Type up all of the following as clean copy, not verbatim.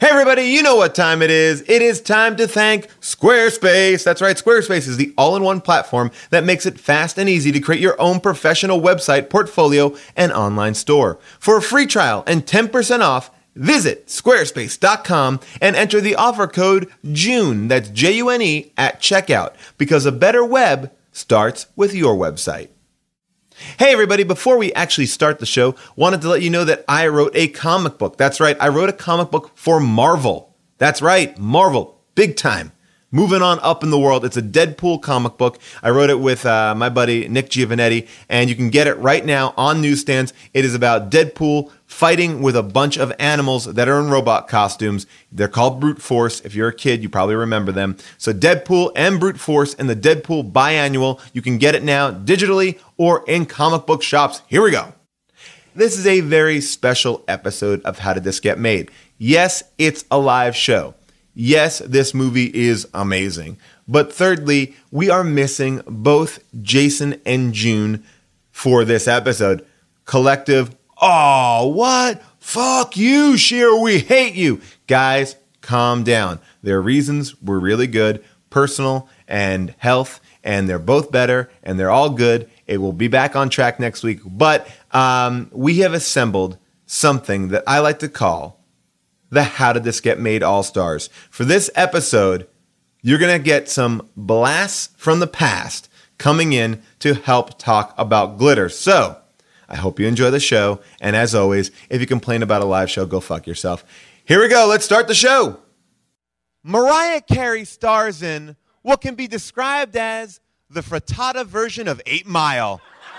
Hey everybody, you know what time it is. It is time to thank Squarespace. That's right, Squarespace is the all-in-one platform that makes it fast and easy to create your own professional website, portfolio, and online store. For a free trial and 10% off, visit squarespace.com and enter the offer code JUNE, that's J-U-N-E, at checkout, because a better web starts with your website. Hey everybody, before we actually start the show, wanted to let you know that I wrote a comic book. That's right, I wrote a comic book for Marvel. That's right, Marvel, big time. Moving on up in the world. It's a Deadpool comic book. I wrote it with my buddy Nick Giovanetti, and you can get it right now on newsstands. It is about Deadpool fighting with a bunch of animals that are in robot costumes. They're called Brute Force. If you're a kid, you probably remember them. So Deadpool and Brute Force and the Deadpool biannual. You can get it now digitally or in comic book shops. Here we go. This is a very special episode of How Did This Get Made? Yes, it's a live show. Yes, this movie is amazing. But thirdly, we are missing both Jason and June for this episode. Collective, oh, what? Fuck you, Sheer, we hate you. Guys, calm down. Their reasons were really good, personal and health, and they're both better, and they're all good. It will be back on track next week. But we have assembled something that I like to call the How Did This Get Made All-Stars. For this episode, you're going to get some blasts from the past coming in to help talk about glitter. So, I hope you enjoy the show. And as always, if you complain about a live show, go fuck yourself. Here we go. Let's start the show. Mariah Carey stars in what can be described as the frittata version of 8 Mile.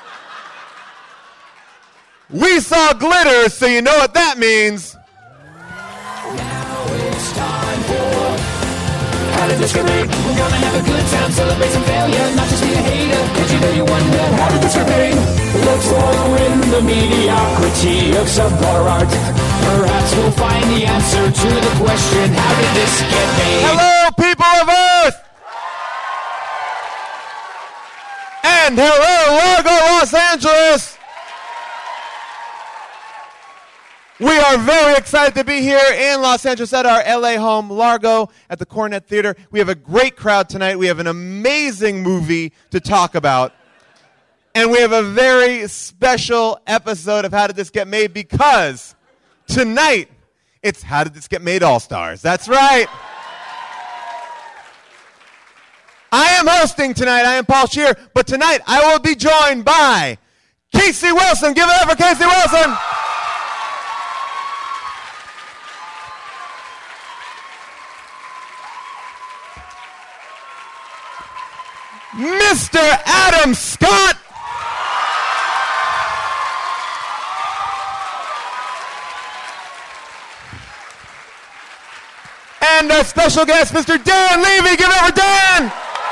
We saw glitter, so you know what that means. Now it's time for How Did This Get Made? We're gonna have a good time, celebrate some failure, not just be a hater. Did you know you wonder how did this get made? Look for in the mediocrity of subpar art. Perhaps we'll find the answer to the question, how did this get made? Hello, people of Earth! And hello, Largo, Los Angeles! We are very excited to be here in Los Angeles at our LA home, Largo, at the Cornet Theater. We have a great crowd tonight. We have an amazing movie to talk about. And we have a very special episode of How Did This Get Made, because tonight, it's How Did This Get Made All-Stars. That's right. I am hosting tonight. I am Paul Scheer. But tonight, I will be joined by Casey Wilson. Give it up for Casey Wilson. Mr. Adam Scott. And our special guest, Mr. Dan Levy. Give it up for Dan.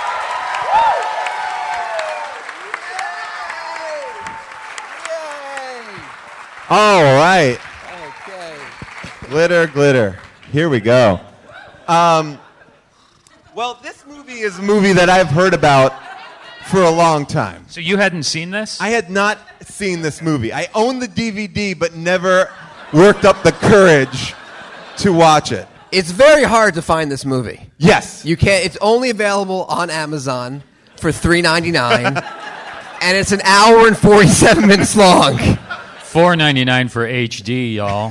All right. Okay. Glitter, glitter. Here we go. Well, this movie is a movie that I've heard about for a long time. So you hadn't seen this? I had not seen this movie. I own the DVD, but never worked up the courage to watch it. It's very hard to find this movie. Yes. You can't. It's only available on Amazon for $3.99, and it's an hour and 47 minutes long. $4.99 for HD, y'all.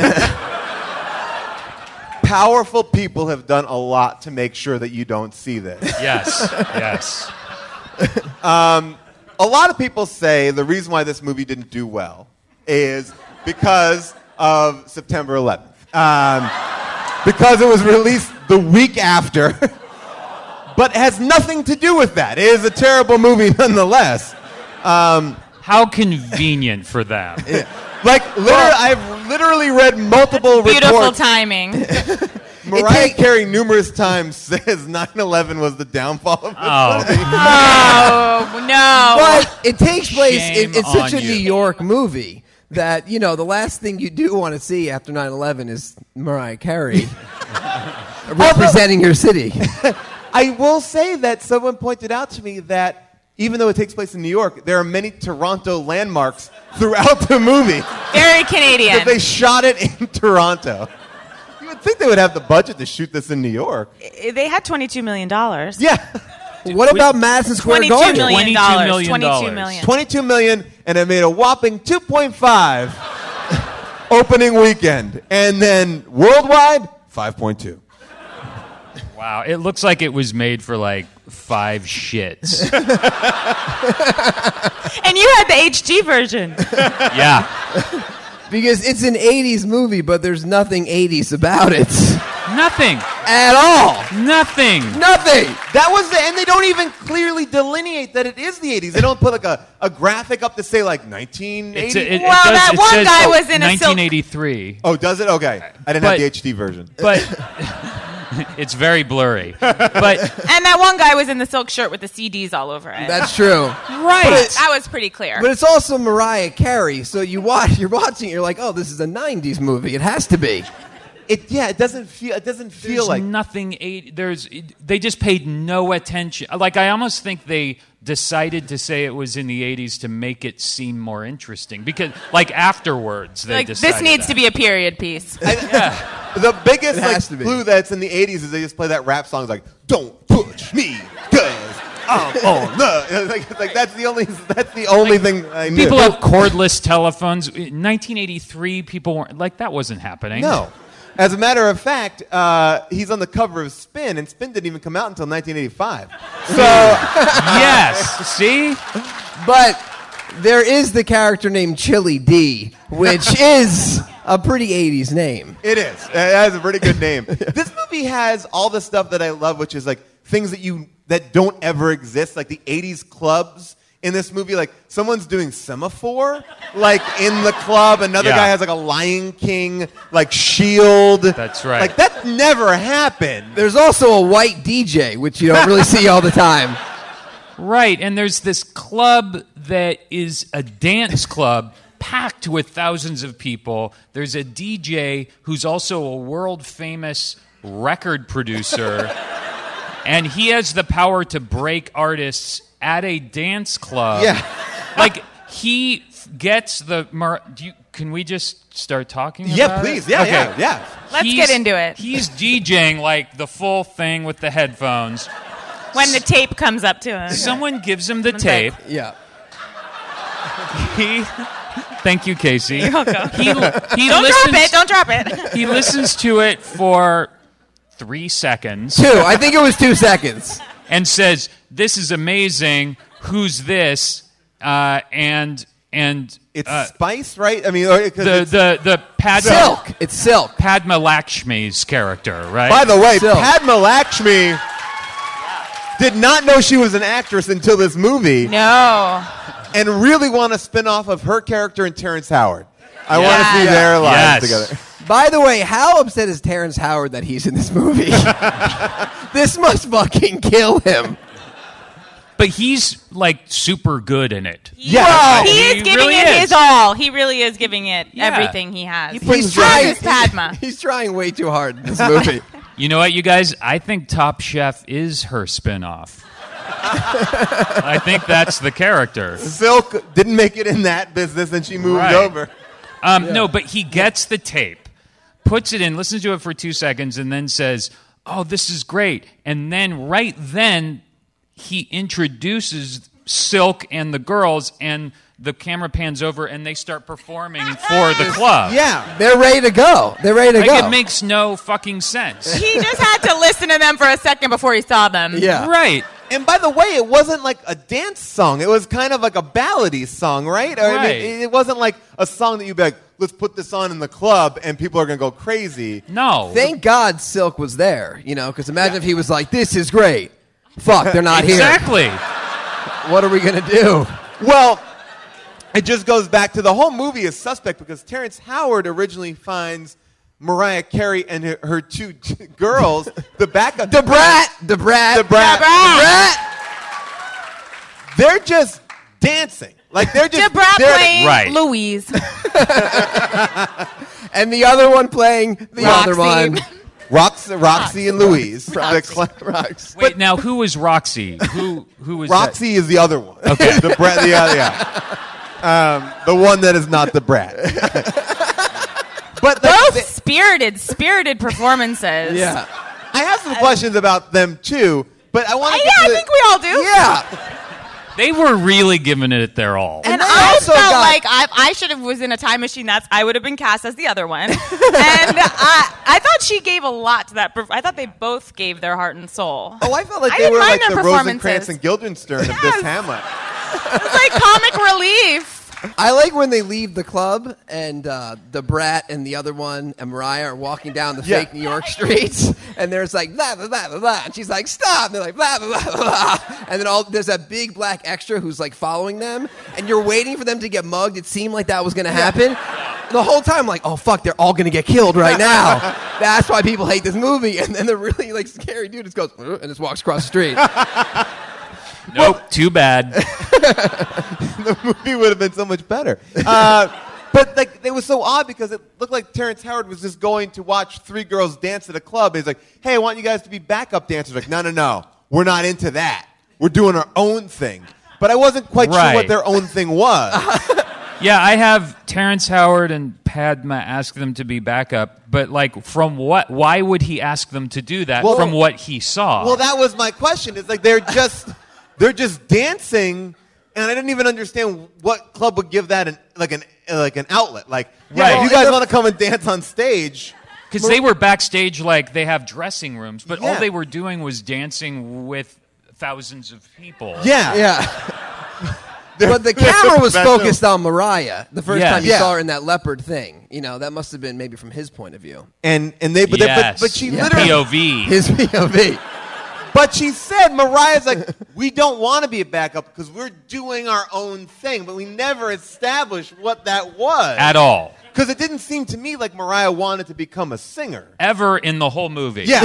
Powerful people have done a lot to make sure that you don't see this. Yes, yes. A lot of people say the reason why this movie didn't do well is because of September 11th. Because it was released the week after. But it has nothing to do with that. It is a terrible movie nonetheless. How convenient for them. Yeah. I've literally read multiple Beautiful reports. timing. Mariah Carey numerous times says 9/11 was the downfall of this movie. Oh, no. But it takes place Shame in such a on you. New York movie that, you know, the last thing you do want to see after 9/11 is Mariah Carey representing your city. I will say that someone pointed out to me that even though it takes place in New York, there are many Toronto landmarks throughout the movie. Very Canadian. That they shot it in Toronto. would think they would have the budget to shoot this in New York. They had $22 million. Yeah. What about Madison Square $22 Garden? million. $22 million. $22 million. $22 million, and it made a whopping 2.5 opening weekend. And then worldwide, 5.2. Wow, it looks like it was made for like 5 shits. And you had the HD version. Yeah. Because it's an 80s movie, but there's nothing 80s about it. Nothing. At all. Nothing. Nothing. That was and they don't even clearly delineate that it is the 80s. They don't put like a graphic up to say like 1980. Well, that one guy was in a silk- 1983. Oh, does it? Okay. I didn't have the HD version. But it's very blurry. But And that one guy was in the silk shirt with the CDs all over it. That's true. right. That was pretty clear. But it's also Mariah Carey, so you're watching it, you're like, oh, this is a 90s movie. It has to be. It doesn't feel There's like nothing. They just paid no attention. Like I almost think they decided to say it was in the 80s to make it seem more interesting because, like afterwards, they like decided this needs that. to be a period piece. the biggest It has to be. clue that's in the 80s is they just play that rap song like "Don't push me, 'cause I'm on the." It's like that's the only thing I knew. People have cordless telephones. In 1983, people weren't like that. Wasn't happening. No. As a matter of fact, he's on the cover of Spin, and Spin didn't even come out until 1985. So, Yes. See. But there is the character named Chili D, which is a pretty 80s name. it is. It has a pretty good name. This movie has all the stuff that I love, which is like things that don't ever exist, like the 80s clubs. In this movie, like someone's doing semaphore, like in the club. Another Yeah. guy has like a Lion King, like shield. That's right. Like that never happened. There's also a white DJ, which you don't really see all the time. Right, and there's this club that is a dance club packed with thousands of people. There's a DJ who's also a world-famous record producer, and he has the power to break artists at a dance club. Yeah. Like, he gets the... Can we just start talking about Yeah, please. it? Yeah, Okay. yeah. Let's get into it. He's DJing, like, the full thing with the headphones. When the tape comes up to him. Someone gives him the tape. Yeah. Thank you, Casey. You're welcome. He Don't listens, Don't drop it. He listens to it for 3 seconds 2. I think it was 2 seconds. and says, "This is amazing. Who's this?" And It's Spice, right? I mean, because the Padma Silk. It's Silk. Padma Lakshmi's character, right? by the way, Silk. Padma Lakshmi did not know she was an actress until this movie, No. and really want to spin off of her character and Terrence Howard. I want to see Yeah. their lives Yes. together. By the way, how upset is Terrence Howard that he's in this movie? This must fucking kill him. But he's like super good in it. Yeah. He is He giving really it is. his all. He really is giving it Yeah. everything he has. He's As is Padma. He's trying way too hard in this movie. You know what, you guys? I think Top Chef is her spinoff. I think that's the character. Silk didn't make it in that business, and she moved Right. over. No, but he gets the tape, puts it in, listens to it for 2 seconds, and then says, "Oh, this is great." And then right then, he introduces Silk and the girls, and the camera pans over, and they start performing for the club. Yeah. They're ready to go. They're ready to Like, go. it makes no fucking sense. He just had to listen to them for a second before he saw them. Yeah. Right. And by the way, it wasn't like a dance song. It was kind of like a ballady song, right? I mean, Right. it wasn't like a song that you'd be like, let's put this on in the club and people are going to go crazy. No. Thank God Silk was there, because imagine if he was like, this is great. Fuck, they're not Exactly. here. What are we going to do? Well, it just goes back to the whole movie is suspect because Terrence Howard originally finds Mariah Carey and her two girls, the backup. The brat. They're just dancing. Like they're just Debrat they're- playing Right. Louise. And the other one playing the Roxy. other one. Roxy and Louise. Roxy. Wait, now who was Roxy? Who was Roxy is the other one. Okay. The brat. The one that is not the brat. But Both spirited performances. Yeah. I have some questions about them too. But I want to. I think we all do. Yeah. They were really giving it their all. And they I also felt got- like I should have was in a time machine. I would have been cast as the other one. And I thought she gave a lot to that. I thought they both gave their heart and soul. Oh, I felt like I they didn't were mind like their the performances. Rosencrantz and Guildenstern of this Hamlet. It was like comic relief. I like when they leave the club and the Brat and the other one and Mariah are walking down the fake New York streets, and there's like blah blah blah blah blah, and she's like stop, and they're like blah blah blah blah, and then there's that big black extra who's like following them, and you're waiting for them to get mugged. It seemed like that was going to happen. The whole time, like, oh fuck, they're all going to get killed right now. That's why people hate this movie. And then the really like scary dude just goes and just walks across the street. Nope, too bad. The movie would have been so much better. But like, it was so odd because it looked like Terrence Howard was just going to watch three girls dance at a club. He's like, hey, I want you guys to be backup dancers. Like, no. We're not into that. We're doing our own thing. But I wasn't quite sure what their own thing was. Yeah, I have Terrence Howard and Padma ask them to be backup, but like from what? Why would he ask them to do that from what he saw? Well, that was my question. It's like they're just dancing, and I didn't even understand what club would give that an outlet. Like, Right. if you guys want to come and dance on stage. Because they were backstage, like they have dressing rooms, but all Yeah. they were doing was dancing with thousands of people. Yeah. But the camera was focused on Mariah the first Yes. time you Yeah. saw her in that leopard thing. You know, that must have been maybe from his point of view. But she Yeah. literally POV. His POV. But she said, Mariah's like, we don't want to be a backup because we're doing our own thing, but we never established what that was. At all. Because it didn't seem to me like Mariah wanted to become a singer. Ever in the whole movie. Yeah.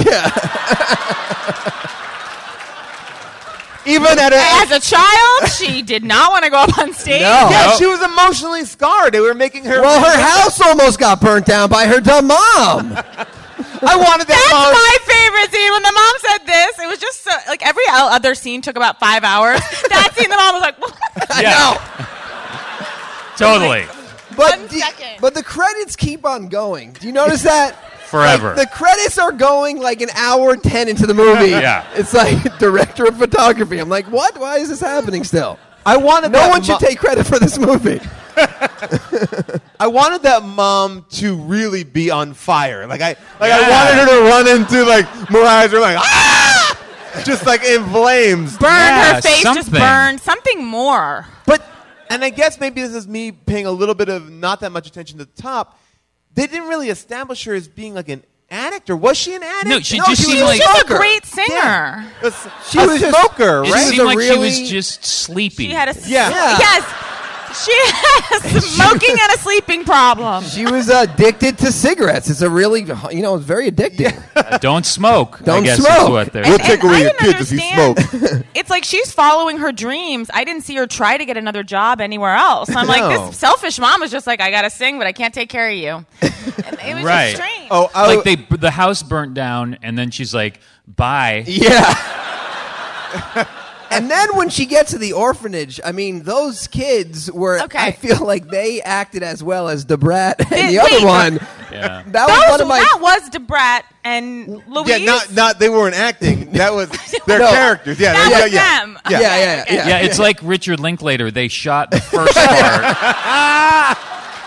Even As a child, she did not want to go up on stage. No. Yeah, Nope. she was emotionally scarred. They were making her. Well, her house almost got burnt down by her dumb mom. I wanted that That's mom. my favorite scene. When the mom said this, it was just so, like every other scene took about 5 hours. That scene, the mom was like, Yeah. Totally. But 1 second. but the credits keep on going. Do you notice that? Forever. Like, the credits are going like an hour 10 into the movie. Yeah. It's like director of photography. I'm like, what? Why is this happening still? I wanted No that one should take credit for this movie. I wanted that mom to really be on fire. I wanted her to run into like Mariah's room, like ah, just like in flames. burned Yeah, her face, just something. burned something more. And I guess maybe this is me paying a little bit of not that much attention to the top. They didn't really establish her as being like an addict, or was she an addict? No, she No, just she seemed was like She's a smoker. great singer. Yeah. She a was just- smoker, it right? seemed a like she really- was just sleepy. She had a Yeah. yes. She has a smoking and a sleeping problem. She was addicted to cigarettes. It's a really, it's very addicting. Don't smoke. Don't I guess smoke. Is what they're We'll take away I your didn't kids if you understand. It's like she's following her dreams. I didn't see her try to get another job anywhere else. I'm like, No. this selfish mom was just like, I gotta sing, but I can't take care of you. And it was Right. just strange. Oh, like the house burnt down, and then she's like, "Bye." Yeah. And then when she gets to the orphanage, I mean, those kids were, Okay. I feel like they acted as well as the Brat and the Wait, other one. Yeah. That was one of my... That was Debrat and Louise. yeah, not they weren't acting. That was their No. characters. Yeah, That yeah, was yeah. them. Yeah. Yeah. Yeah, it's like Richard Linklater. They shot the first part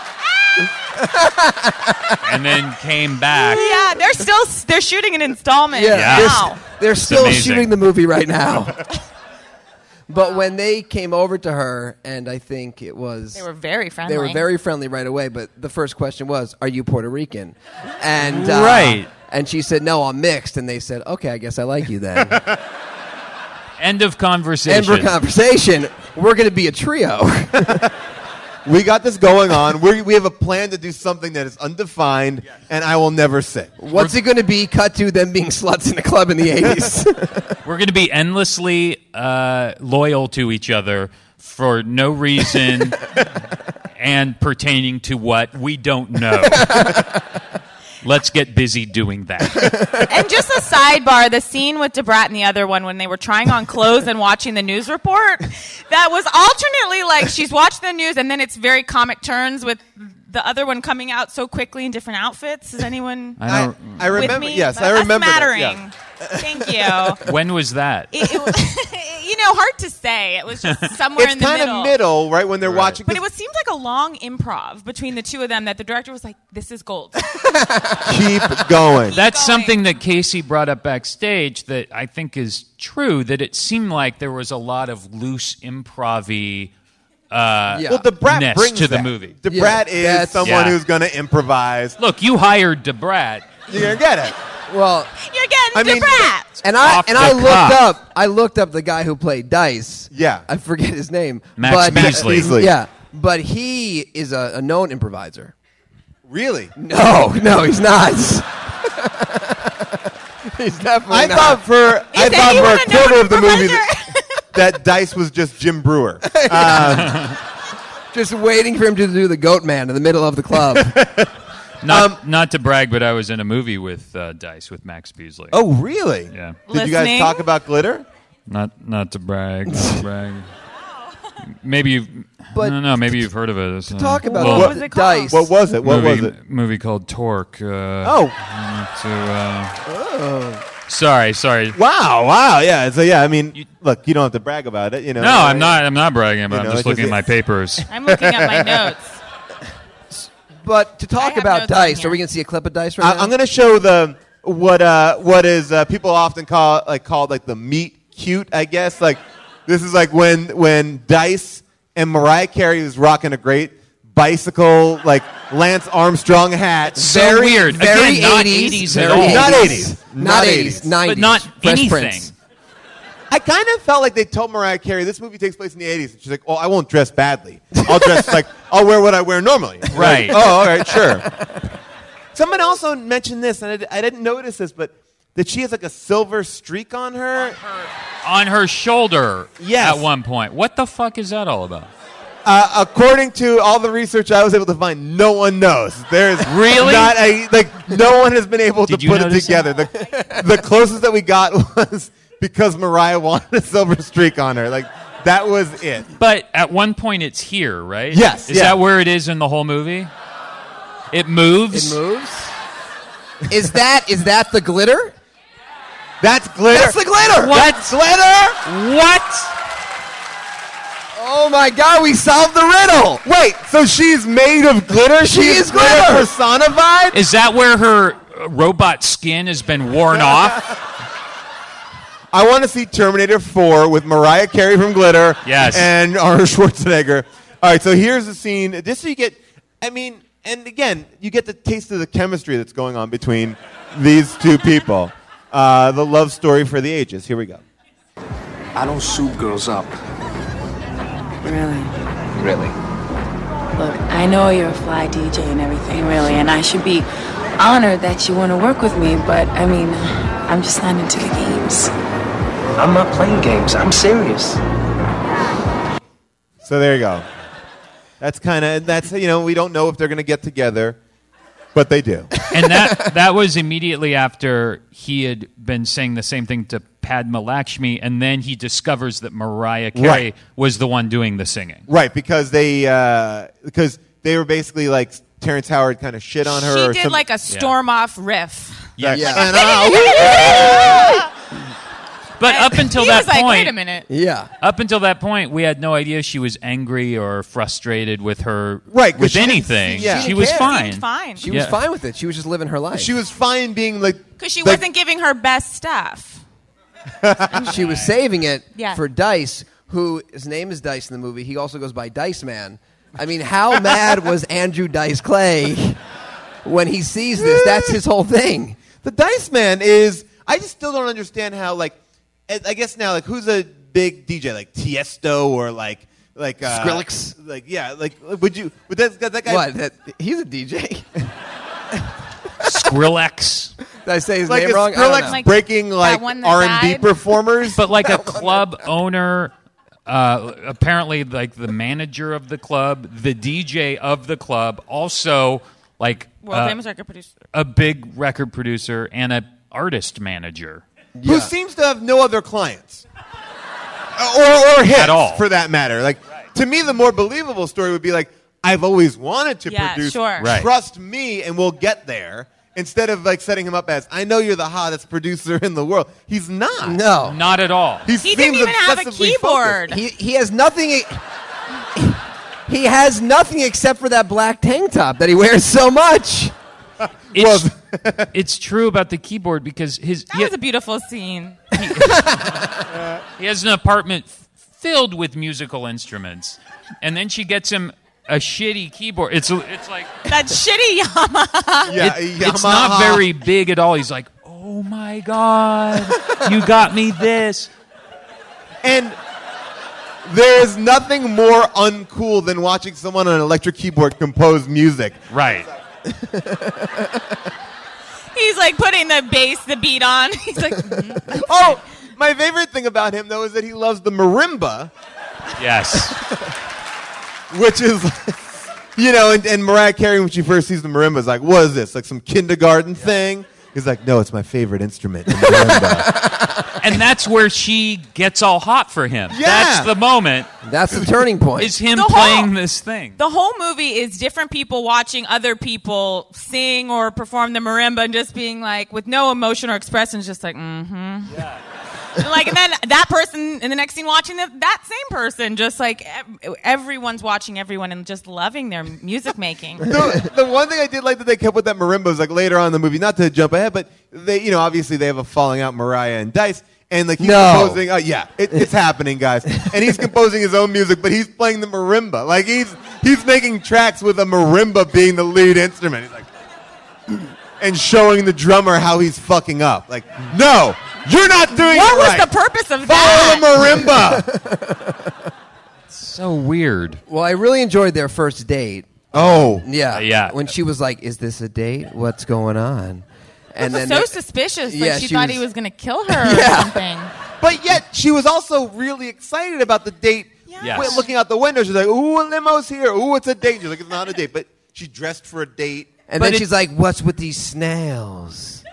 and then came back. Yeah, they're shooting an installment Yeah, Yeah. now. They're still amazing. shooting the movie right now. But when they came over to her, and I think it was... They were very friendly. They were very friendly right away, but the first question was, are you Puerto Rican? And Right. And she said, no, I'm mixed. And they said, okay, I guess I like you then. End of conversation. End for conversation. We're going to be a trio. We got this going on. We have a plan to do something that is undefined, and I will never say. What's it going to be? Cut to them being sluts in a club in the 80s. We're going to be endlessly loyal to each other for no reason and pertaining to what we don't know. Let's get busy doing that. And just a sidebar, the scene with Debrat and the other one when they were trying on clothes and watching the news report, that was alternately like she's watching the news and then it's very comic turns with the other one coming out so quickly in different outfits. Is anyone I with remember. me? Yes, I A remember. That, smattering. yeah. Thank you. When was that? Hard to say. It was just somewhere It's in the kind middle. of middle, right? When they're watching. But it seemed like a long improv between the two of them that the director was like, this is gold. Keep going. That's going. something that Casey brought up backstage that I think is true, that it seemed like there was a lot of loose improv-y Well, DeBrat ness brings to the that. movie. DeBrat is that's- someone Yeah. who's going to improvise. Look, you hired DeBrat. You're going to get it. Well, You're getting I mean- DeBrat. and Off the I looked up the guy who played Dice. Yeah. I forget his name. Max but, Beasley. Beasley. Yeah, but he is a known improviser. Really? No, he's not. He's definitely I not. thought for anyone a a quarter known of the movie improviser? that Dice was just Jim Brewer. Just waiting for him to do the goat man in the middle of the club. Not to brag, but I was in a movie with Dice with Max Beasley. Oh, really? Yeah. Did you guys Listening? talk about glitter? Not to brag. Not to brag. Maybe you've. But I don't know. Maybe you've heard of it. To Talk about What was it called? Dice. What was it? What was it? Movie called Torque. Oh, Sorry. wow. Yeah. So, yeah, I mean, look, you don't have to brag about it. You know. No, I'm not. I'm not bragging about. You it. know, I'm just it's looking at just- my papers. I'm looking at my notes. But to I talk have about notes on Dice, here. are we going to see a clip of Dice right now? I'm going to show what is people often called the meet cute, I guess. Like this is like when Dice and Mariah Carey was rocking a great bicycle, like Lance Armstrong hat. So weird. Very Again, not 80s, 80s very at all. 80s. Not 80s. Not 80s. 90s. But not Fresh anything. Prince. I kind of felt like they told Mariah Carey this movie takes place in the 80s. And she's like, "Oh, I won't dress badly. I'll dress like I'll wear what I wear normally." Right. Like, oh, all right, sure. Someone also mentioned this, and I didn't notice this, but that she has like a silver streak on her. On her shoulder. Yes. At one point. What the fuck is that all about? According to all the research I was able to find, no one knows. There's Really? not no one has been able Did to you put it notice together. The closest that we got was because Mariah wanted a silver streak on her. Like that was it. But at one point it's here, right? Yes, Is yeah. that where it is in the whole movie? It moves? It moves. Is that the glitter? That's glitter. That's the glitter. That's glitter. What? Oh my God, we solved the riddle. Wait, so she's made of glitter? She is glitter glitter. personified? Is that where her robot skin has been worn off? I want to see Terminator 4 with Mariah Carey from Glitter Yes. and Arnold Schwarzenegger. All right, so here's the scene. Just so you get, and again, you get the taste of the chemistry that's going on between these two people. The love story for the ages. Here we go. I don't suit girls up. Really? Really? Look, I know you're a fly DJ and everything, really, and I should be honored that you want to work with me, but, I mean, I'm just not into the games. I'm not playing games. I'm serious. So there you go. That's we don't know if they're going to get together, but they do. And that was immediately after he had been saying the same thing to Padma Lakshmi, and then he discovers that Mariah Carey Right. was the one doing the singing. Right, because they were basically like Terrence Howard kind of shit on her. She or did some- like a storm off riff. Yeah. Yeah. But up until he that was like, point, wait a minute. Yeah. up until that point, we had no idea she was angry or frustrated with her Right, 'cause with she didn't anything. see- yeah. She She was didn't fine. Seemed fine. She was Yeah. fine with it. She was just living her life. She was fine being like Because she like- wasn't giving her best stuff. She was saving it Yeah. for Dice, who his name is Dice in the movie. He also goes by Dice Man. I mean, how mad was Andrew Dice Clay when he sees this? That's his whole thing. The Dice Man is. I just still don't understand how. Like, I guess now, like, who's a big DJ like Tiesto or like Skrillex? Like, yeah, like, would that guy? What? He's a DJ. Skrillex. Did I say his Like, name is wrong? I don't Skrillex know. Like breaking like that one that R&B died? performers? But like a club owner, apparently like the manager of the club, the DJ of the club, also like World famous record producer. a big record producer and a artist manager. who seems to have no other clients or hits At all. for that matter. Like to me, the more believable story would be like, I've always wanted to Yeah, produce. sure. Right. Trust me, and we'll get there. Instead of like setting him up as, I know you're the hottest producer in the world. He's not. No. Not at all. He didn't even have a keyboard. He has nothing. He has nothing except for that black tank top that he wears so much. It's true about the keyboard because That was a beautiful scene. he has an apartment filled with musical instruments, and then she gets him a shitty keyboard. It's like That shitty Yamaha. Yeah, it's not very big at all. He's like, oh my God, you got me this. And there is nothing more uncool than watching someone on an electric keyboard compose music. Right. He's like putting the beat on. He's like, Oh, my favorite thing about him, though, is that he loves the marimba, Yes. which is, and Mariah Carey, when she first sees the marimba, is like, what is this, like some kindergarten thing? He's like, no, it's my favorite instrument, the marimba. And that's where she gets all hot for him. Yeah. That's the moment, That's the turning point. is him The whole- playing this thing. the whole movie is different people watching other people sing or perform the marimba and just being like, with no emotion or expression, just like, mm-hmm. Yeah. And then that person in the next scene watching that same person, just like everyone's watching everyone and just loving their music making. The one thing I did like that they kept with that marimba was like later on in the movie, not to jump ahead, but they, obviously they have a falling out, Mariah and Dice, and like he's composing. It's happening, guys. And he's composing his own music, but he's playing the marimba. Like he's making tracks with a marimba being the lead instrument. He's like, and showing the drummer how he's fucking up. Like, no, you're not doing What it was right. the purpose of Follow that? the marimba. So weird. Well, I really enjoyed their first date. Oh, Yeah. Yeah. When she was like, is this a date? What's going on? And then So suspicious. Like Yeah, she she thought was- he was going to kill her or Yeah. something. but yet she was also really excited about the date. Yes. Wait, looking out the window, she's like, "Ooh, a limo's here. Ooh, it's a date." She's like, "It's not a date," but she dressed for a date. And But then it- she's like, what's with these snails?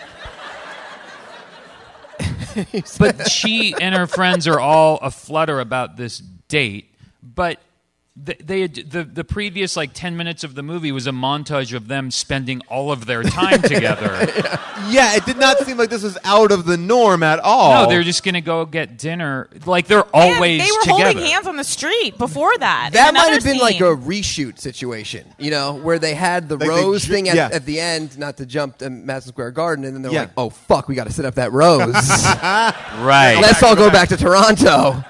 But she and her friends are all aflutter about this date. But the previous 10 minutes of the movie was a montage of them spending all of their time together. Yeah, it did not seem like this was out of the norm at all. No, they're just going to go get dinner. Like they're always And they were together. holding hands on the street before that. That in might another have been scene. like a reshoot situation, where they had the Like they rose thing yeah. at the end, not to jump to Madison Square Garden, and then they're Yeah. like, oh, fuck, we got to set up that rose. Right. Let's all go back to Toronto.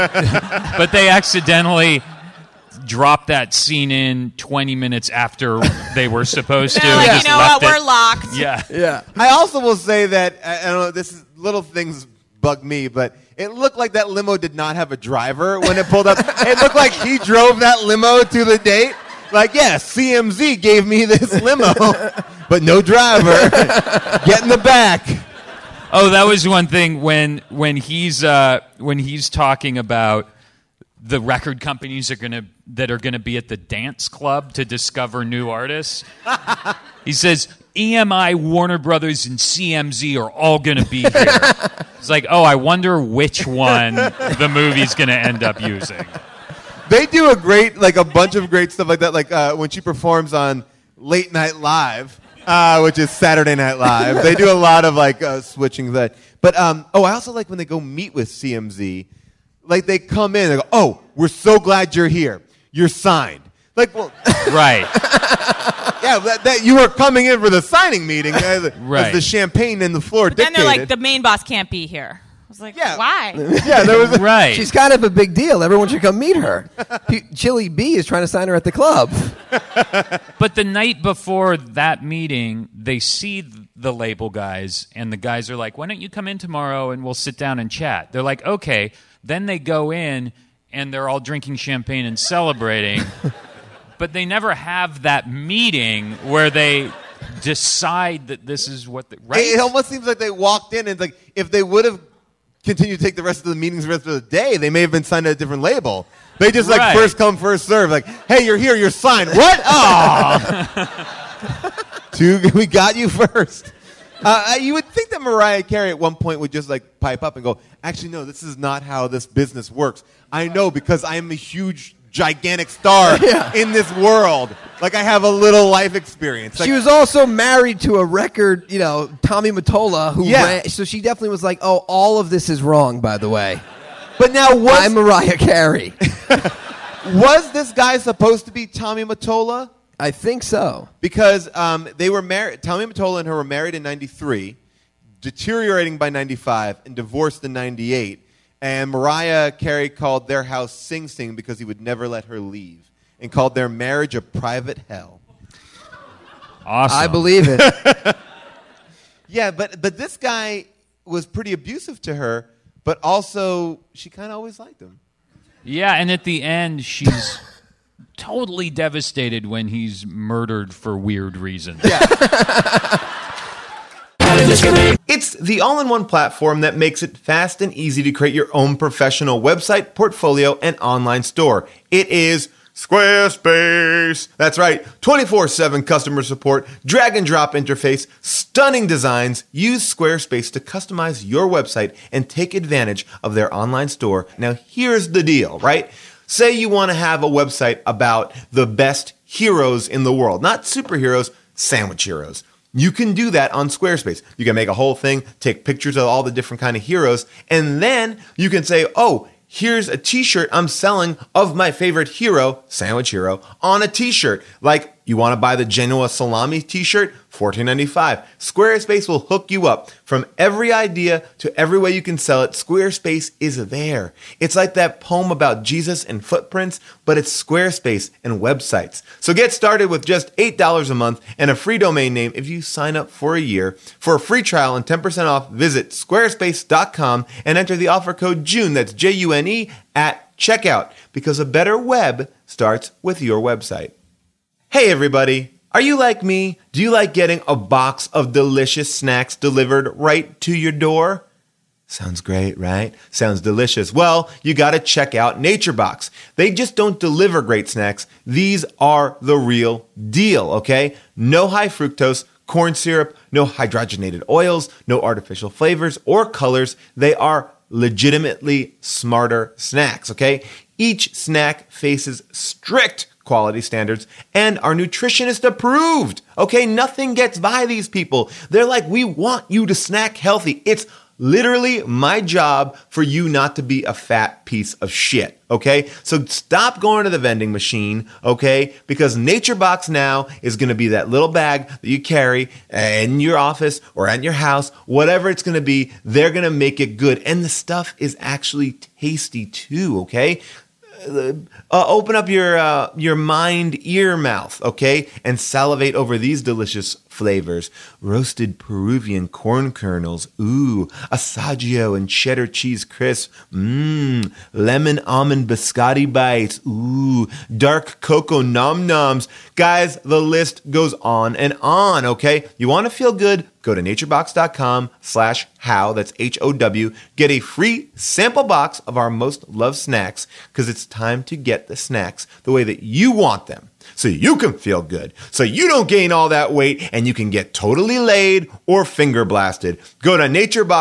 But they accidentally dropped that scene in 20 minutes after they were supposed to. They're and like, just you know what? left it. We're locked. Yeah. Yeah. I also will say that I don't know. This is little things bug me, but it looked like that limo did not have a driver when it pulled up. It looked like he drove that limo to the date. Like, yeah, CMZ gave me this limo, but no driver. Get in the back. Oh, that was one thing when he's talking about the record companies that are gonna be at the dance club to discover new artists. He says EMI, Warner Brothers, and CMZ are all gonna be here. It's like, oh, I wonder which one the movie's gonna end up using. They do a bunch of great stuff like that. Like when she performs on Late Night Live, which is Saturday Night Live. They do a lot of switching that. But I also like when they go meet with CMZ. Like they come in, they go, "Oh, we're so glad you're here. You're signed." Like, well, Right. yeah, that you were coming in for the signing meeting, as Right. the champagne and the floor Then dictated. they're like, the main boss can't be here. I was like, Yeah. why? yeah, there was. Right. She's kind of a big deal. Everyone should come meet her. Chili B is trying to sign her at the club. But the night before that meeting, they see the label guys, and the guys are like, why don't you come in tomorrow and we'll sit down and chat? They're like, okay. Then they go in, and they're all drinking champagne and celebrating. But they never have that meeting where they decide that this is what right? It almost seems like they walked in and it's like if they would have continued to take the rest of the meetings the rest of the day, they may have been signed at a different label. They just Right. first come, first serve. Like, hey, you're here, you're signed. What? Oh, we got you first. You would think that Mariah Carey at one point would just pipe up and go, actually, no, this is not how this business works. I know because I am a huge gigantic star in this world. Like, I have a little life experience. Like, she was also married to a record, Tommy Mottola, who ran, so she definitely was like, oh, all of this is wrong, by the way. but now, I'm Mariah Carey. was this guy supposed to be Tommy Mottola? I think so. Because they were married. Tommy Mottola and her were married in 93, deteriorating by 95, and divorced in 98. And Mariah Carey called their house Sing Sing because he would never let her leave, and called their marriage a private hell. Awesome. I believe it. Yeah, but this guy was pretty abusive to her, but also she kind of always liked him. Yeah, and at the end, she's totally devastated when he's murdered for weird reasons. It's the all-in-one platform that makes it fast and easy to create your own professional website, portfolio, and online store. It is Squarespace. That's right. 24/7 customer support, drag and drop interface, stunning designs. Use Squarespace to customize your website and take advantage of their online store. Now, here's the deal, right? Say you want to have a website about the best heroes in the world, not superheroes, sandwich heroes. You can do that on Squarespace. You can make a whole thing, take pictures of all the different kind of heroes, and then you can say, oh, here's a t-shirt I'm selling of my favorite hero, sandwich hero, on a t-shirt. Like, you want to buy the Genoa Salami t-shirt? $14.95. Squarespace will hook you up. From every idea to every way you can sell it, Squarespace is there. It's like that poem about Jesus and footprints, but it's Squarespace and websites. So get started with just $8 a month and a free domain name if you sign up for a year. For a free trial and 10% off, visit squarespace.com and enter the offer code JUNE, that's JUNE, at checkout, because a better web starts with your website. Hey everybody, are you like me? Do you like getting a box of delicious snacks delivered right to your door? Sounds great, right? Sounds delicious. Well, you gotta check out NatureBox. They just don't deliver great snacks. These are the real deal, okay? No high fructose, corn syrup, no hydrogenated oils, no artificial flavors or colors. They are legitimately smarter snacks, okay? Each snack faces strict quality standards and are nutritionist approved. Okay, nothing gets by these people. They're like, we want you to snack healthy. It's literally my job for you not to be a fat piece of shit. Okay, so stop going to the vending machine, okay? Because NatureBox now is going to be that little bag that you carry in your office or at your house, whatever it's going to be. They're going to make it good, and the stuff is actually tasty too. Okay. Open up your mind, ear, mouth, okay, and salivate over these delicious flavors. Roasted Peruvian corn kernels, ooh, assaggio and cheddar cheese crisp, lemon almond biscotti bites, ooh, dark cocoa nom noms. Guys, the list goes on and on, okay? You want to feel good? Go to naturebox.com/how, that's HOW. Get a free sample box of our most loved snacks, because it's time to get the snacks the way that you want them, so you can feel good, so you don't gain all that weight, and you can get totally laid or finger blasted. Go to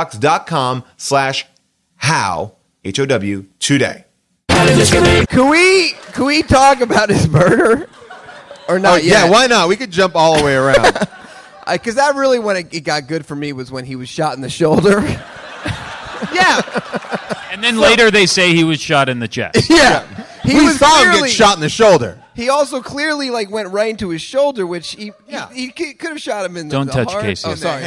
naturebox.com/how, HOW, today. Can we talk about his murder? Or not yet? Yeah, why not? We could jump all the way around. Because that really, when it got good for me, was when he was shot in the shoulder. Yeah. And then later they say he was shot in the chest. Yeah. We saw him get shot in the shoulder. He also clearly went right into his shoulder, which he could have shot him in the Don't touch heart. Casey. Oh, sorry.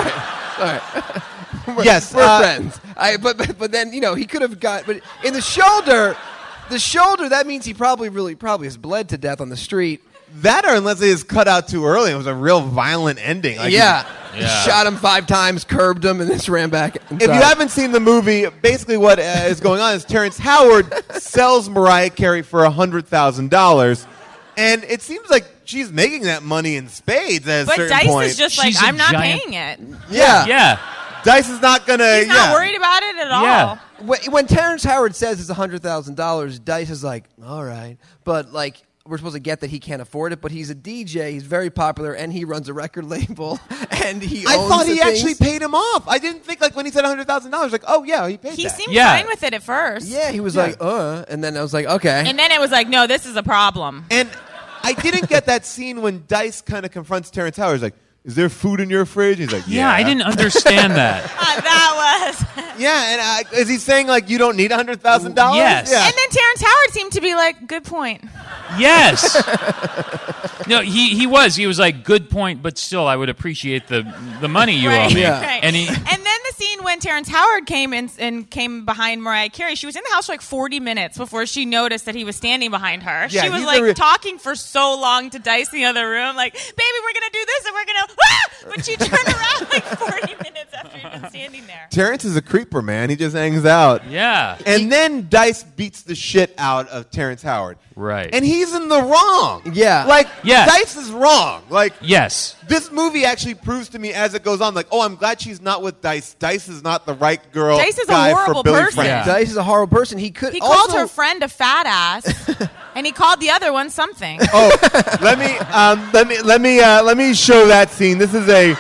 Yes, we're friends. But then he could have got. But in the shoulder, that means he probably has bled to death on the street. That, or unless it was cut out too early, it was a real violent ending. Like, He shot him 5 times, curbed him, and then ran back inside. If you haven't seen the movie, basically what is going on is Terrence Howard sells Mariah Carey for $100,000, and it seems like she's making that money in spades at a But certain Dice point. is just like, She's a I'm not giant- paying it. Yeah. Dice is not gonna. He's not worried about it at all. Yeah. When Terrence Howard says it's $100,000, Dice is like, all right. But we're supposed to get that he can't afford it, but he's a DJ. He's very popular, and he runs a record label, and he owns I thought he the actually things. paid him off. I didn't think like when he said $100,000, like, oh yeah, he paid He that. seemed Yeah. fine with it at first. Yeah, he was like, and then I was like, okay. And then it was like, no, this is a problem. And I didn't get that scene when Dice kind of confronts Terrence Howard. He's like, is there food in your fridge? He's like, yeah. I didn't understand that. That was. Yeah, and is he saying like you don't need $100,000? Yes. Yeah. And then Terrence Howard seemed to be like, good point. Yes. No, he was like, good point, but still, I would appreciate the money you owe me. Yeah. Right. And he, And then the scene when Terrence Howard came in and came behind Mariah Carey, she was in the house for like 40 minutes before she noticed that he was standing behind her. Yeah, she was he's like talking for so long to Dice in the other room, like, baby, we're going to do this and we're going to, but she turned around like 40 minutes after he'd been standing there. Terrence is a creeper, man. He just hangs out. yeah. And then Dice beats the shit out of Terrence Howard. Right. And he's in the wrong. Yeah. Like, Yeah. Dice is wrong. Like, Yes. this movie actually proves to me as it goes on, like, oh, I'm glad she's not with Dice. Dice is not the right girl. Dice is a guy horrible for Billy person. Frank. Yeah. Dice is a horrible person. He could. He also, called her friend a fat ass, and he called the other one something. Oh, let me show that scene. This is a.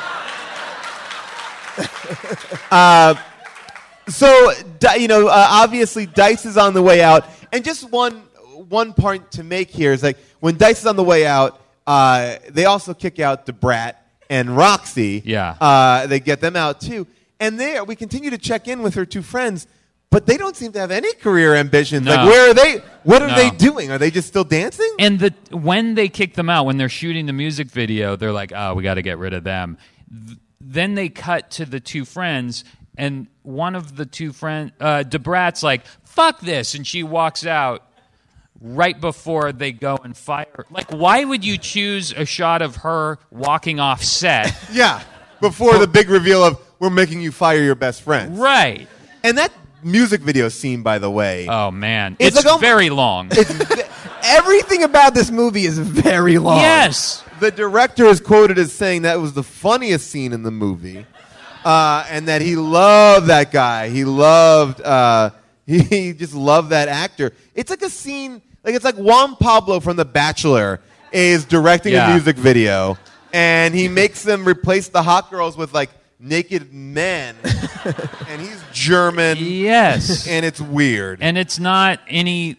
Obviously, Dice is on the way out, and just one point to make here is like when Dice is on the way out, they also kick out DeBrat and Roxy. Yeah. They get them out too, and there we continue to check in with her two friends. But they don't seem to have any career ambitions. No. Like, where are they? What are No. they doing? Are they just still dancing? And when they kick them out, when they're shooting the music video, they're like, oh, we got to get rid of them. Then they cut to the two friends, and one of the two friends, DeBrat's like, fuck this, and she walks out right before they go and fire. Like, why would you choose a shot of her walking off set? Yeah, before the big reveal of we're making you fire your best friend. Right. And that music video scene, by the way, Oh, man. It's It's like very long. Everything about this movie is very long. Yes. the director is quoted as saying that was the funniest scene in the movie, and that he loved that guy. He loved, he just loved that actor. It's like a scene, like it's like Juan Pablo from The Bachelor is directing a Yeah. music video, and he makes them replace the hot girls with like naked men, and he's German, Yes. and it's weird. And it's not any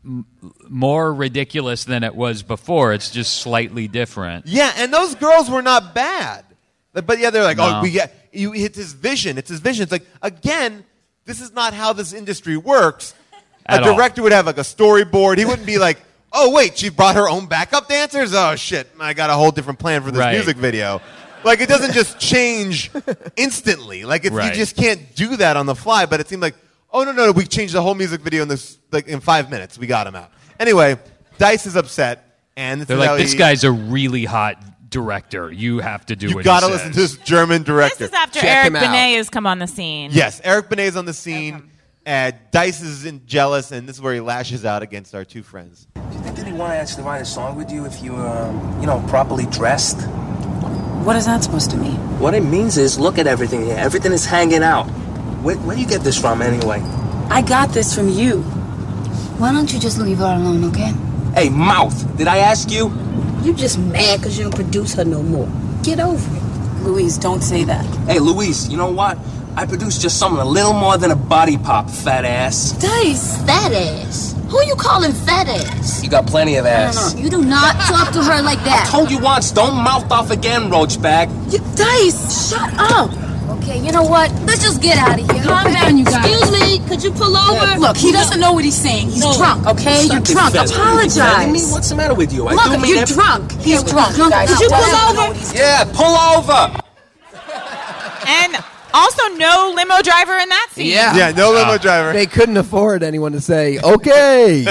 more ridiculous than it was before. It's just slightly different. Yeah, and those girls were not bad. But yeah, they're like, No. it's his vision. It's his vision. It's like, again, this is not how this industry works. At a all. director would have like a storyboard. He wouldn't be like, oh, wait, she brought her own backup dancers? Oh, shit, I got a whole different plan for this Right. music video. Like, it doesn't just change instantly. Like, Right. you just can't do that on the fly. But it seemed like, oh, no, we changed the whole music video in 5 minutes. We got him out. Anyway, Dice is upset. And They're like, this guy's a really hot director. You have to do You what got to he listen to says. this German This director. is after Check Eric him out. Benet has come on the scene. Yes, Eric Benet's on the scene. Dice is jealous, and this is where he lashes out against our two friends. Do you think that he want to actually write a song with you if you were, properly dressed? What is that supposed to mean? What it means is, look at everything here. Everything is hanging out. Where do you get this from, anyway? I got this from you. Why don't you just leave her alone, okay? Hey, mouth! Did I ask you? You just mad because you don't produce her no more. Get over it. Louise, don't say that. Hey, Louise, you know what? I produced just something a little more than a body pop, fat ass. Dice, fat ass. Who you calling fat ass? You got plenty of ass. No, you do not talk to her like that. Told you once, don't mouth off again, roachbag. Dice, shut up. Okay, you know what? Let's just get out of here. Calm down, you guys. Excuse me, could you pull over? Look, he doesn't know what he's saying. He's drunk, okay? You're drunk. Apologize. What's the matter with you? I do Look, mean you're drunk. He's drunk. Could you pull over? Yeah, pull over! And also no limo driver in that scene. Yeah. Yeah, no limo driver. They couldn't afford anyone to say, okay.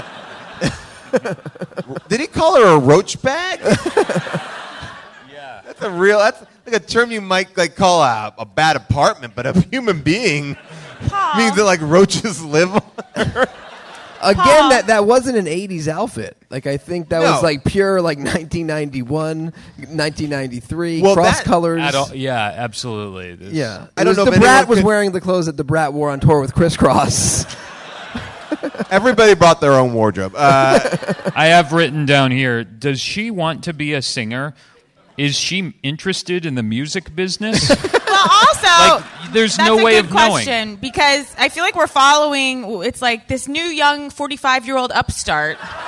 Did he call her a roach bag? Yeah. That's like a term you might like call a bad apartment, but a human being Paul. means that like roaches live on her. Again, Paul. that wasn't an 80s outfit. Like, I think that No. was like pure like 1991, 1993, Well, cross that- colors. Yeah, absolutely. This- Yeah. I don't know if The anyone Brat was could- wearing the clothes that the Brat wore on tour with Criss Cross. Everybody brought their own wardrobe. I have written down here, does she want to be a singer? Is she interested in the music business? Well, also, there's that's no way a good of knowing. question because I feel like we're following. It's like this new young 45-year-old upstart. And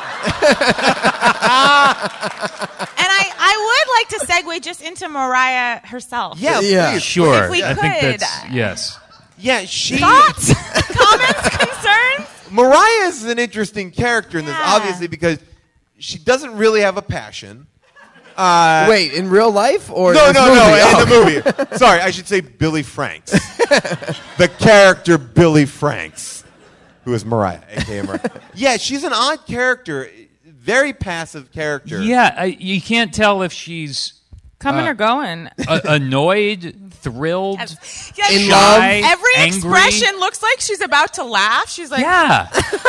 I would like to segue just into Mariah herself. Yeah, please. Sure. If we I think could. that's, yes. Yeah, she... Thoughts? Comments? Concerns? Mariah is an interesting character in this, Yeah. obviously, because she doesn't really have a passion. Wait, in real life or No, in this no, movie? no, in the movie. Sorry, I should say Billy Franks. The character Billy Franks, who is Mariah, a.k.a. Mariah. Yeah, she's an odd character, very passive character. Yeah, you can't tell if she's Coming or going? annoyed, thrilled, Yeah, In shy, love? Every angry. expression looks like she's about to laugh. She's like, Yeah.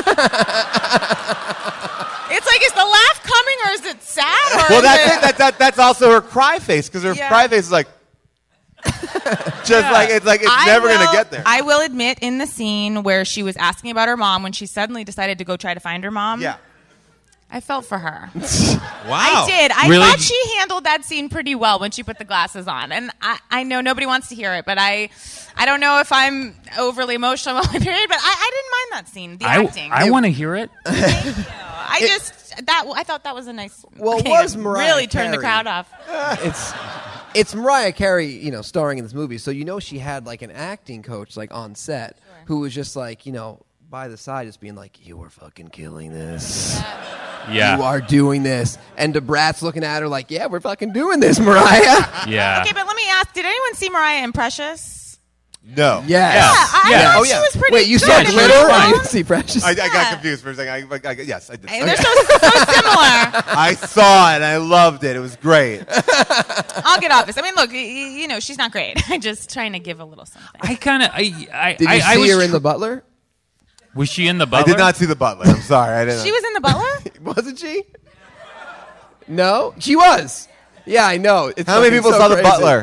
It's like, is the laugh coming or is it sad? Or Well, is that's it... it. That's also her cry face, because her Yeah. cry face is like, just like it's never going to get there. I will admit, in the scene where she was asking about her mom, when she suddenly decided to go try to find her mom, Yeah. I felt for her. Wow. I did. I Really? thought she handled that scene pretty well when she put the glasses on. And I know nobody wants to hear it, but I don't know if I'm overly emotional about my period, but I didn't mind that scene, the acting. I want to hear it. Thank you. I thought that was a nice Well, way was to Mariah really turn the Carey. crowd off. It's Mariah Carey, starring in this movie. So she had like an acting coach like on set who was just like, by the side, just being like, "You are fucking killing this. Yeah. You are doing this." And the Brat's looking at her like, "Yeah, we're fucking doing this, Mariah." Yeah. Okay, but let me ask: did anyone see Mariah in Precious? No. Yes. Yeah, I Yeah. thought Oh, she yeah. was pretty. Wait, you good saw in glitter her or you role. didn't see Precious? I Yeah. got confused for a second. Yes, I did. They're so similar. I saw it. I loved it. It was great. I'll get off this. I mean, look, she's not great. I'm just trying to give a little something. I kind of. Did you I see was her in The Butler? Was she in the I Butler? did not see The Butler. I'm sorry. I didn't. She was in The Butler? Wasn't she? No, she was. Yeah, I know. It's How many fucking people so saw The crazy. Butler?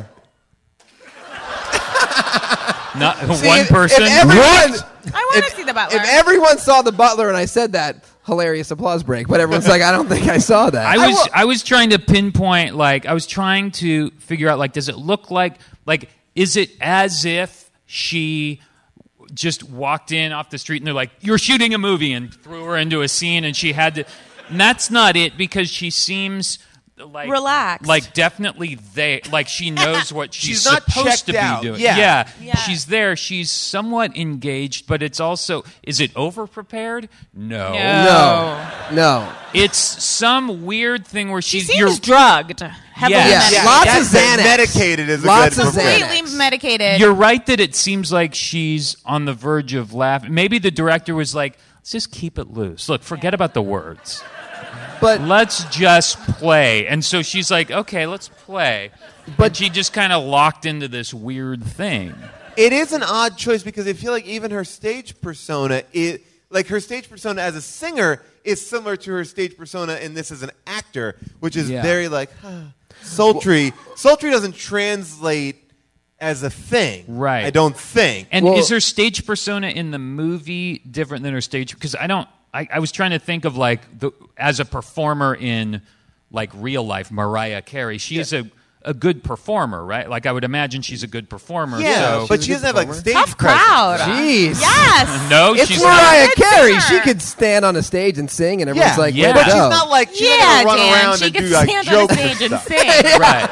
Not See, one if person. everyone- I want to see The Butler. If everyone saw The Butler and I said that, hilarious applause break. But everyone's like, I don't think I saw that. I was trying to pinpoint, I was trying to figure out, does it look like, is it as if she just walked in off the street and they're like, "You're shooting a movie," and threw her into a scene and she had to, and that's not it, because she seems relaxed. Definitely there, she knows what she's not supposed checked to be out. doing. Yeah. She's there, she's somewhat engaged, but it's also, is it over prepared? No. No. It's some weird thing where She she's seems drugged. Heavily Yes. Yeah, medicated. lots of Xanax. Medicated is Lots a good of word. Xanax. Completely medicated. You're right that it seems like she's on the verge of laughing. Maybe the director was like, "Let's just keep it loose. Look, forget about the words. But Let's just play." And so she's like, "Okay, let's play." But she just kind of locked into this weird thing. It is an odd choice because I feel like even her stage persona, her stage persona as a singer is similar to her stage persona in this as an actor, which is very sultry. Sultry doesn't translate as a thing, Right. I don't think. And is her stage persona in the movie different than her stage? Because I was trying to think of as a performer in real life, Mariah Carey. She's a good performer, right? I would imagine she's a good performer. Yeah, so. but she doesn't have stage Tough presence. crowd. jeez. Yes. No, It's she's Mariah not. Carey. singer. She could stand on a stage and sing, and everyone's like, Yeah. "Way But to she's go." not like, she's Yeah, not gonna run Dan. around She and could do stand on a jokes stage and stuff. sing. Right.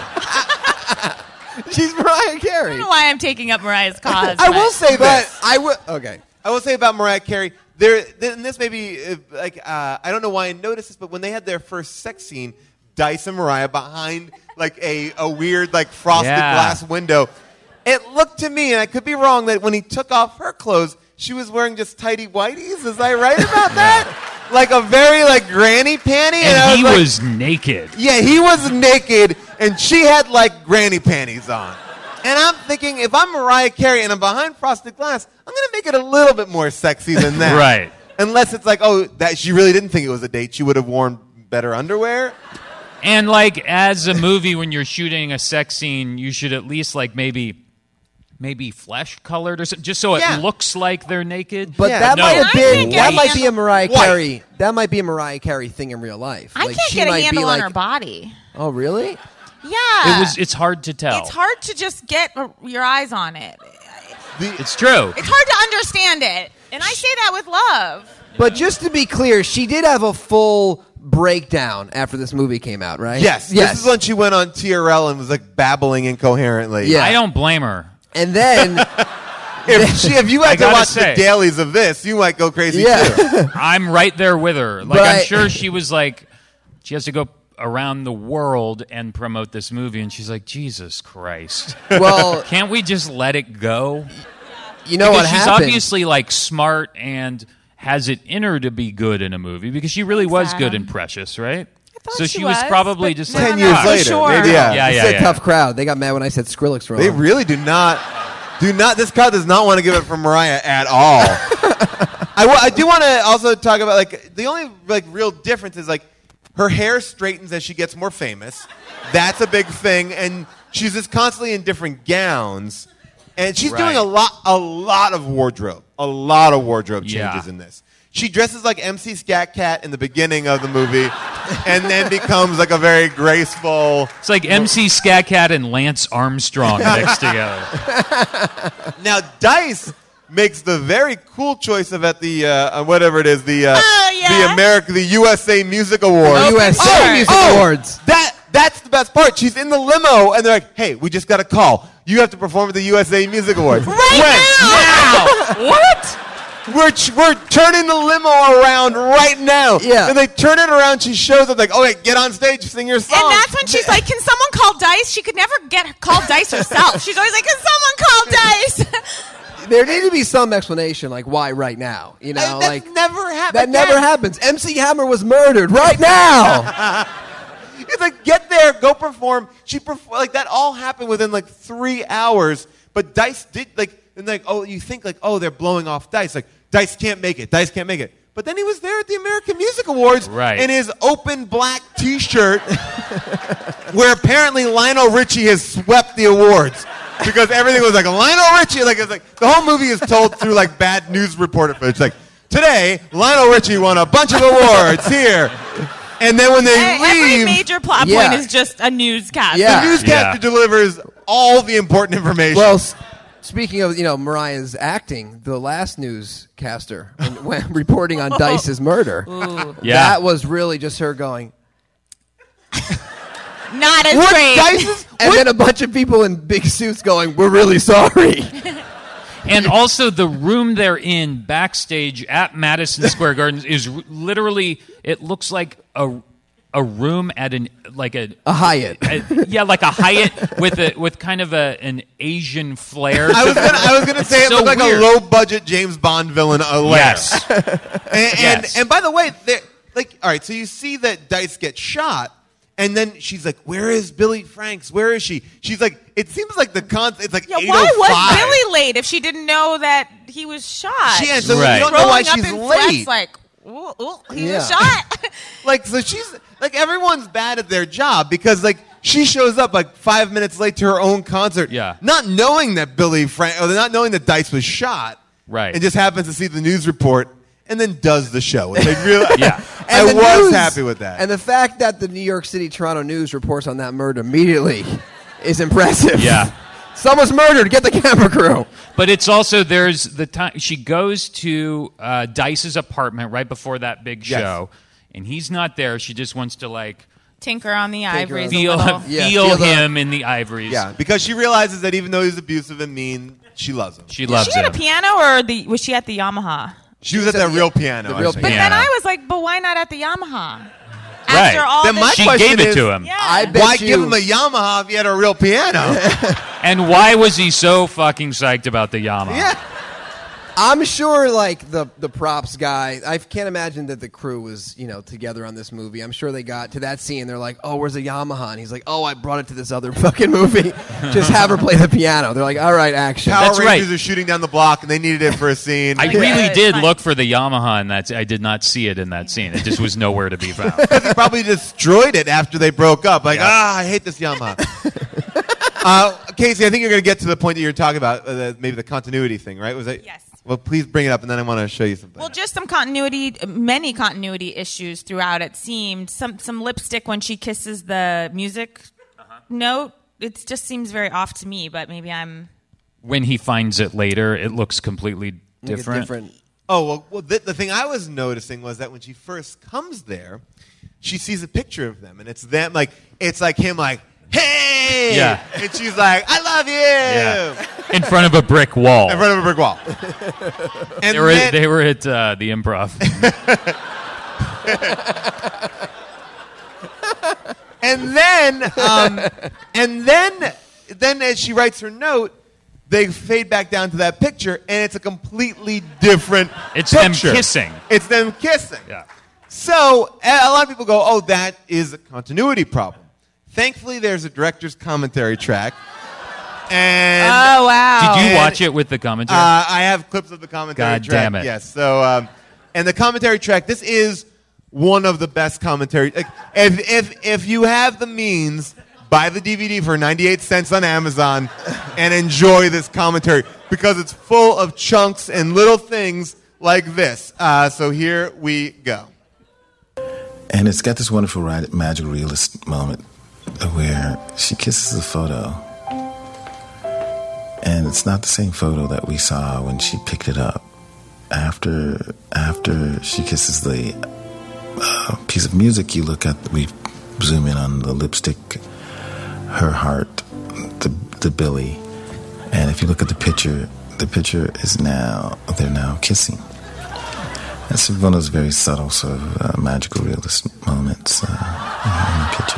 She's Mariah Carey. I don't know why I'm taking up Mariah's cause. I will say But this. I will. Okay. I will say about Mariah Carey, and this may be I don't know why I noticed this, but when they had their first sex scene, Dice and Mariah behind a weird frosted glass window, it looked to me, and I could be wrong, that when he took off her clothes, she was wearing just tighty whities. Is I right about that? A very granny panty, And I he was was naked. yeah, he was naked, and she had granny panties on. And I'm thinking, if I'm Mariah Carey and I'm behind frosted glass, I'm going to make it a little bit more sexy than that. Right. Unless it's that she really didn't think it was a date. She would have worn better underwear. And as a movie, when you're shooting a sex scene, you should at least maybe maybe flesh colored or something, just so Yeah. it looks like they're naked. But Yeah. that No. might have I been can't get that a might be a Mariah White. Carey. That might be a Mariah Carey thing in real life. I Like, can't she get a might be handle on like, her body. Oh, really? Yeah. It's hard to tell. It's hard to just get your eyes on it. It's true. It's hard to understand it. And I say that with love. But just to be clear, she did have a full breakdown after this movie came out, right? Yes. This is when she went on TRL and was like babbling incoherently. Yeah. I don't blame her. And then If you had to gotta watch say. the dailies of this, you might go crazy too. yeah. I'm right there with her. Like, But I'm I- sure she was like, she has to go around the world and promote this movie, and she's like, Jesus Christ. Well, Can't we just let it go? you know what Because she's happened? obviously like smart and has it in her to be good in a movie because she really was good in Precious, right? thought she she was was, probably but just no, like 10 years for later. sure. Maybe, yeah. Yeah, It's yeah, a yeah. tough crowd. They got mad when I said Skrillex wrong. They really do not. This crowd does not want to give it for Mariah at all. I do want to also talk about like the only like real difference is like her hair straightens as she gets more famous. That's a big thing, and she's just constantly in different gowns, and she's doing Right. a lot of wardrobe changes Yeah. in this. She dresses like MC Scat Cat in the beginning of the movie, and then becomes like a very graceful. It's like MC Scat Cat and Lance Armstrong mixed together. Now Dice makes the very cool choice of at the whatever it is the the USA Music Awards. USA Music Awards. That's the best part. She's in the limo, and they're like, "Hey, we just got a call. You have to perform at the USA Music Awards Right now. What? We're turning the limo around right now. Yeah. And they turn it around. She shows up like, "Okay, get on stage, sing your song." And that's when she's like, "Can someone call Dice?" She could never call Dice herself. She's always like, "Can someone call Dice?" There need to be some explanation, like why right now. You know, That like never happened. that never happens. MC Hammer was murdered right now. It's like, get there, go perform. Like that all happened within like 3 hours. But Dice did and you think like, oh, they're blowing off Dice. Like Dice can't make it. Dice can't make it. But then he was there at the American Music Awards Right. in his open black T-shirt, where apparently Lionel Richie has swept the awards because everything was like Lionel Richie. Like it's like the whole movie is told through like bad news reporter footage. Like today, Lionel Richie won a bunch of awards here. And then when they Every leave, major plot Yeah. point is just a newscast. Yeah. the newscaster delivers all the important information. Well, speaking of Mariah's acting, the last newscaster when reporting on Dice's murder, Yeah. that was really just her going. Not as what great. Dice's? And then a bunch of people in big suits going, "We're really sorry." And also, the room they're in backstage at Madison Square Garden is literally, it looks like a room at a Hyatt. like a Hyatt with kind of an Asian flair. I was gonna say it so looked like weird. a low budget James Bond villain. Yes. And by the way, all right. So you see that Dice gets shot. And then she's like, "Where is Billy Franks? Where is she?" She's like, "It seems like it's like Yeah, 8:05." why was Billy late if she didn't know that he was shot? So Right. you don't know why Rolling up she's in threats late. like, ooh, he Yeah. was shot. Like, so she's like, everyone's bad at their job because like she shows up like 5 minutes late to her own concert, Yeah. not knowing that not knowing that Dice was shot, Right. and just happens to see the news report and then does the show. Which I really, Yeah. I And the was news- happy with that. And the fact that the New York City Toronto News reports on that murder immediately is impressive. Yeah. Someone's murdered. Get the camera crew. But it's also, there's the time she goes to Dice's apartment right before that big Yes. show, and he's not there. She just wants to like Tinker on the ivories. feel a little. Yeah, feel feel the- him in the ivories. Yeah, because she realizes that even though he's abusive and mean, she loves him. She loves She had him. a piano, or was she at the Yamaha? She was at that real piano. the I real think. But Yeah. then I was like, but why not at the Yamaha? Right. After all Then this my She question gave it is- to him. Yeah. I bet Why you. give him a Yamaha if he had a real piano? And why was he so fucking psyched about the Yamaha? Yeah. I'm sure, like the props guy. I can't imagine that the crew was together on this movie. I'm sure they got to that scene. They're like, "Oh, where's the Yamaha?" And he's like, "Oh, I brought it to this other fucking movie. Just have her play the piano." They're like, "All right, action." Power That's Rangers right. are shooting down the block and they needed it for a scene. I Yeah. really It's did fine. look for the Yamaha in that. I did not see it in that scene. It just was nowhere to be found. He probably destroyed it after they broke up. Like, Yeah. I hate this Yamaha. Casey, I think you're going to get to the point that you're talking about, maybe the continuity thing, right? Was that? Yes. Well, please bring it up, and then I want to show you something. Well, just some many continuity issues throughout. It seemed some lipstick when she kisses the music note. It just seems very off to me, but maybe I'm. When he finds it later, it looks completely different. Oh, well the thing I was noticing was that when she first comes there, she sees a picture of them, and it's them, like, it's like him, like, hey! Yeah. And she's like, I love you! Yeah. In front of a brick wall. In front of a brick wall. And they were at the Improv. and then as she writes her note, they fade back down to that picture, and it's a completely different It's picture. them kissing. It's them kissing. Yeah. So a lot of people go, oh, that is a continuity problem. Thankfully, there's a director's commentary track. And Oh wow! Did you watch it with the commentary? I have clips of the commentary God track. damn it. Yes. So, and the commentary track, this is one of the best commentary. Like, if you have the means, buy the DVD for 98 cents on Amazon and enjoy this commentary because it's full of chunks and little things like this. So here we go. And it's got this wonderful magical realist moment where she kisses a photo. And it's not the same photo that we saw when she picked it up. After she kisses the piece of music, you look at, we zoom in on the lipstick, her heart, the Billy. And if you look at the picture is they're now kissing. That's one of those very subtle sort of magical realist moments in the picture.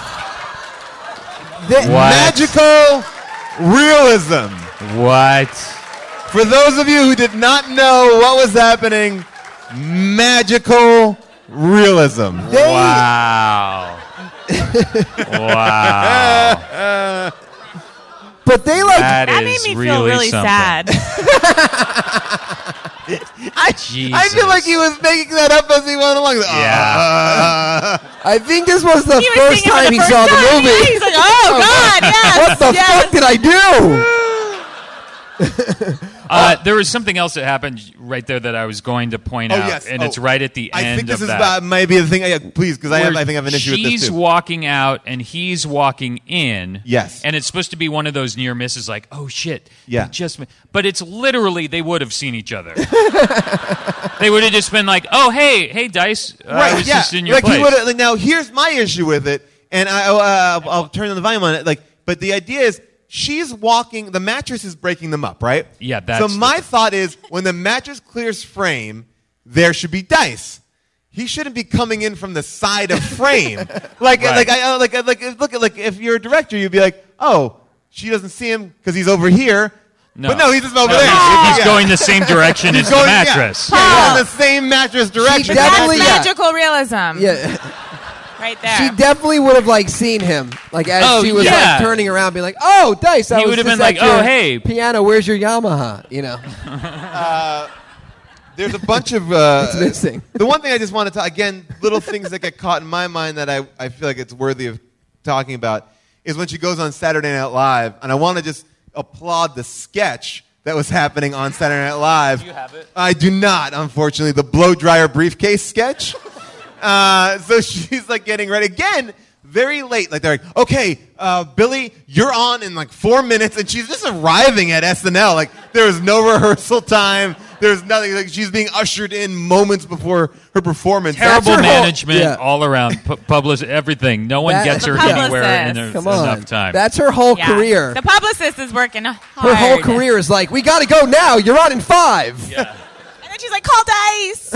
Magical realism. What? For those of you who did not know what was happening, magical realism. Wow. Wow. But they like That That made is me feel really something. sad. I feel like he was making that up as he went along. Yeah. I think this was the He was first singing for time he first saw the time. movie. Yeah, he's like, oh God, yes. What the yes. fuck did I do? There was something else that happened right there that I was going to point out, yes. and it's right at the I end think this of is that. maybe the thing. Please, because I think I have an issue with this She's too. walking out and he's walking in. Yes. And it's supposed to be one of those near misses, like, oh shit. Yeah. But it's literally they would have seen each other. They would have just been like, oh hey Dice, I was just in your like place. he would. Like, now here's my issue with it, and I'll turn on the volume on it. Like, but the idea is. She's walking, the mattress is breaking them up, right? Yeah, that's so my thought is, when the mattress clears frame, there should be Dice. He shouldn't be coming in from the side of frame. Look, if you're a director, you'd be like, oh, she doesn't see him because he's over here. No. But no, he's just over there. He's going the same direction as the mattress. Yeah, he's in the same mattress direction. definitely- That's magical realism. Yeah. Right there. She definitely would have like seen him, like as she was yeah. like turning around, being like, "Oh, Dice!" I He was would have just been like, at your "Oh, hey." piano, where's your Yamaha?" You know, There's a bunch of it's missing. the one thing I just want to talk again, little things that get caught in my mind that I feel like it's worthy of talking about is when she goes on Saturday Night Live, and I want to just applaud the sketch that was happening on Saturday Night Live. Do you have it? I do not, unfortunately. The blow dryer briefcase sketch. So she's like getting ready again. Very late, like they're like, okay, Billy, you're on in like 4 minutes, and she's just arriving at SNL. Like there was no rehearsal time. There's nothing. Like she's being ushered in moments before her performance. Terrible That's her whole- management yeah. all around, everything. No one That- gets her The publicist. anywhere in Come on, enough time. that's her whole Yeah. career. The publicist is working hard. Her whole career is like, "We got to go now. You're on in 5." Yeah. And then she's like, call Dice.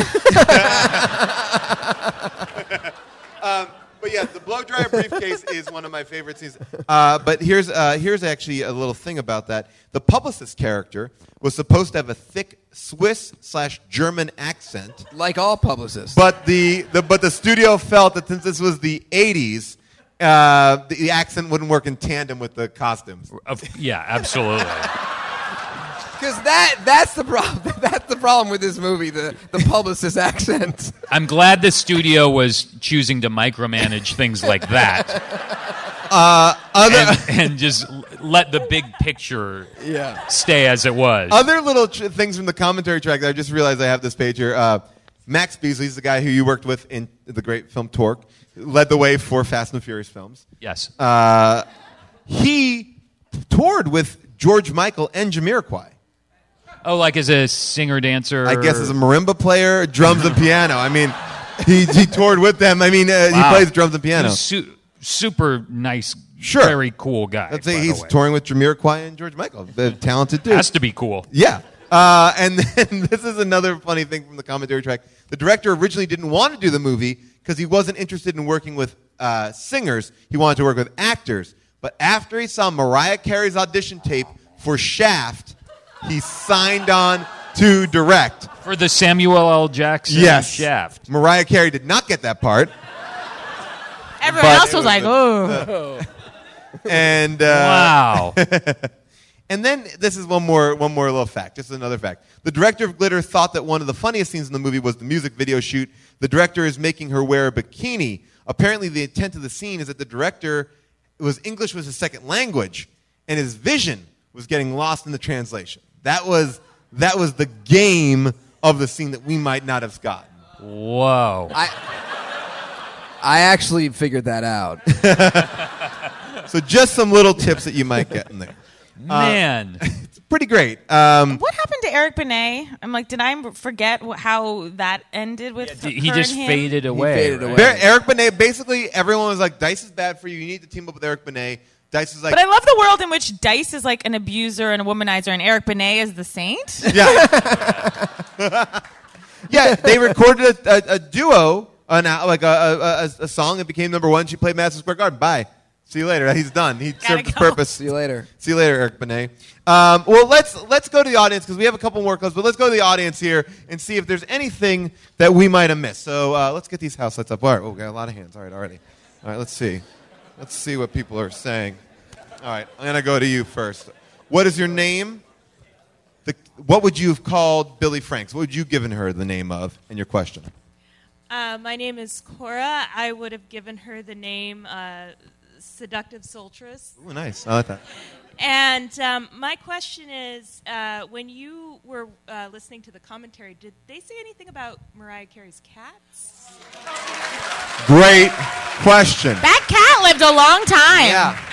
But yeah, the blow dryer briefcase is one of my favorite scenes. But here's actually a little thing about that. The publicist character was supposed to have a thick Swiss/German accent, Like all publicists. but the studio felt that since this was the 80s, the accent wouldn't work in tandem with the costumes. Yeah, absolutely. Because that's the problem. That's the problem with this movie, the publicist accent. I'm glad the studio was choosing to micromanage things like that. And just let the big picture stay as it was. Other little things from the commentary track that I just realized I have this page here. Max Beasley's the guy who you worked with in the great film Torque, led the way for Fast and the Furious films. Yes. He toured with George Michael and Jamiroquai. Oh, like as a singer-dancer? I guess as a marimba player, drums and piano. I mean, he toured with them. I mean, he plays drums and piano. Super nice, very cool guy. Let's say he's touring with Jamiroquai and George Michael. The talented dude. Has to be cool. Yeah. And then this is another funny thing from the commentary track. The director originally didn't want to do the movie because he wasn't interested in working with singers. He wanted to work with actors. But after he saw Mariah Carey's audition tape for Shaft, he signed on to direct. For the Samuel L. Jackson Shaft. Mariah Carey did not get that part. Everyone else was like, oh. And wow. And then this is one more little fact. Just another fact. The director of Glitter thought that one of the funniest scenes in the movie was the music video shoot. The director is making her wear a bikini. Apparently, the intent of the scene is that the director English was his second language, and his vision was getting lost in the translation. That was the game of the scene that we might not have gotten. Whoa. I actually figured that out. So just some little tips that you might get in there. Man. It's pretty great. What happened to Eric Benet? I'm like, did I forget how that ended with he her just and him? faded away. Eric Benet, basically everyone was like, Dice is bad for you. You need to team up with Eric Benet. Dice is like... But I love the world in which Dice is like an abuser and a womanizer and Eric Benet is the saint. Yeah. Yeah, they recorded a duo, a song that became number one. She played Madison Square Garden. Bye. See you later. He's done. He served his purpose. See you later. See you later, Eric Benet. Well, let's go to the audience because we have a couple more clips, but let's go to the audience here and see if there's anything that we might have missed. So let's get these house lights up. All right. Oh, we got a lot of hands. All right, already. All right, let's see. Let's see what people are saying. All right, I'm going to go to you first. What is your name? What would you have called Billy Franks? What would you have given her the name of in your question? My name is Cora. I would have given her the name Seductive Sultress. Ooh, nice. I like that. And my question is, when you were listening to the commentary, did they say anything about Mariah Carey's cats? Great question. That cat lived a long time. Yeah.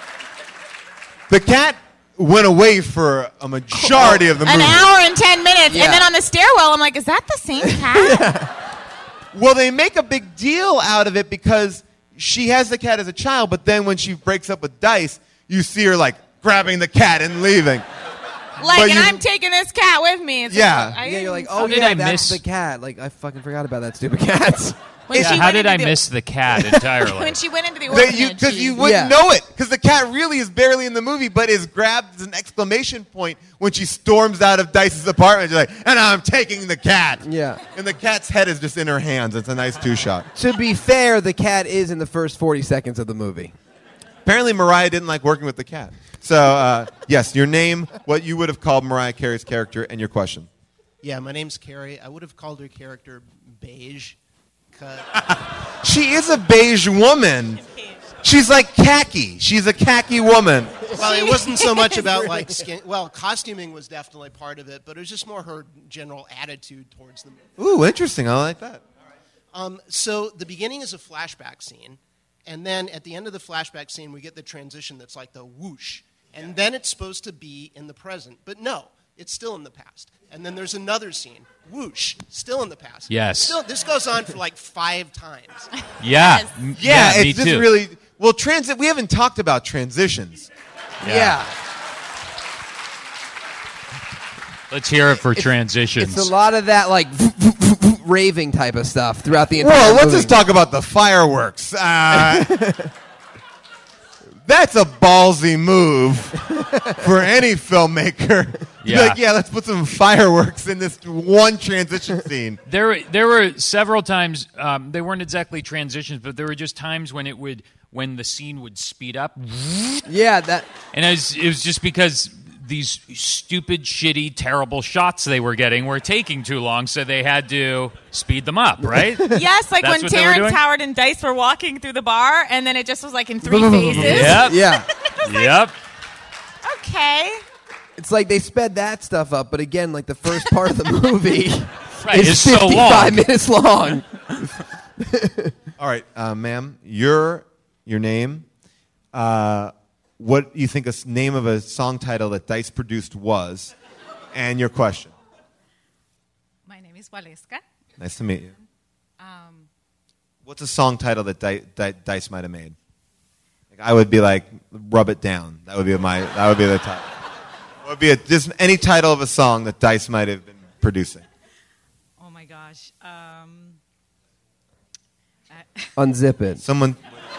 The cat went away for a majority of the movie. An hour and 10 minutes. Yeah. And then on the stairwell, I'm like, is that the same cat? Well, they make a big deal out of it because she has the cat as a child, but then when she breaks up with Dice, you see her like grabbing the cat and leaving. I'm taking this cat with me. It's yeah. You're like, oh, yeah, that's the cat. Like, I fucking forgot about that stupid cat. How did I miss the cat entirely? When she went into the orphanage. Because you wouldn't know it. Because the cat really is barely in the movie, but is grabbed as an exclamation point when she storms out of Dice's apartment. She's like, and I'm taking the cat. Yeah. And the cat's head is just in her hands. It's a nice two-shot. To be fair, the cat is in the first 40 seconds of the movie. Apparently, Mariah didn't like working with the cat. So, yes, your name, what you would have called Mariah Carey's character, and your question. Yeah, my name's Carey. I would have called her character Beige. She is a beige woman. She's like khaki. She's a khaki woman. Well, it wasn't so much about like skin. Well, costuming was definitely part of it, but it was just more her general attitude towards the movie. Ooh, interesting. I like that. So the beginning is a flashback scene, and then at the end of the flashback scene, we get the transition that's like the whoosh, and then it's supposed to be in the present, but no, it's still in the past. And then there's another scene, whoosh, still in the past. Yes. This goes on for like 5 times. Yeah. Yeah, me it's just too. really... Well, we haven't talked about transitions. Yeah. Let's hear it for transitions. It's a lot of that, like, raving type of stuff throughout the entire Well, let's movie. just talk about the fireworks. That's a ballsy move for any filmmaker. Yeah. Like, let's put some fireworks in this one transition scene. There were several times, they weren't exactly transitions, but there were just times when the scene would speed up. Yeah, that. And it was just because these stupid, shitty, terrible shots they were getting were taking too long, so they had to speed them up, right? Yes, like That's when what they were Terrence doing? Howard and Dice were walking through the bar, and then it just was like in 3 phases. Yep. Yeah. Yep. okay? It's like they sped that stuff up, but again, like the first part of the movie Right, is it's so 55 long. minutes long. All right, ma'am, your name. What you think name of a song title that Dice produced was, and your question. My name is Waleska. Nice to meet you. What's a song title that Dice might have made? Like, I would be like, "Rub It Down." That would be the title. What would be just any title of a song that Dice might have been producing? Oh my gosh. Unzip it. Someone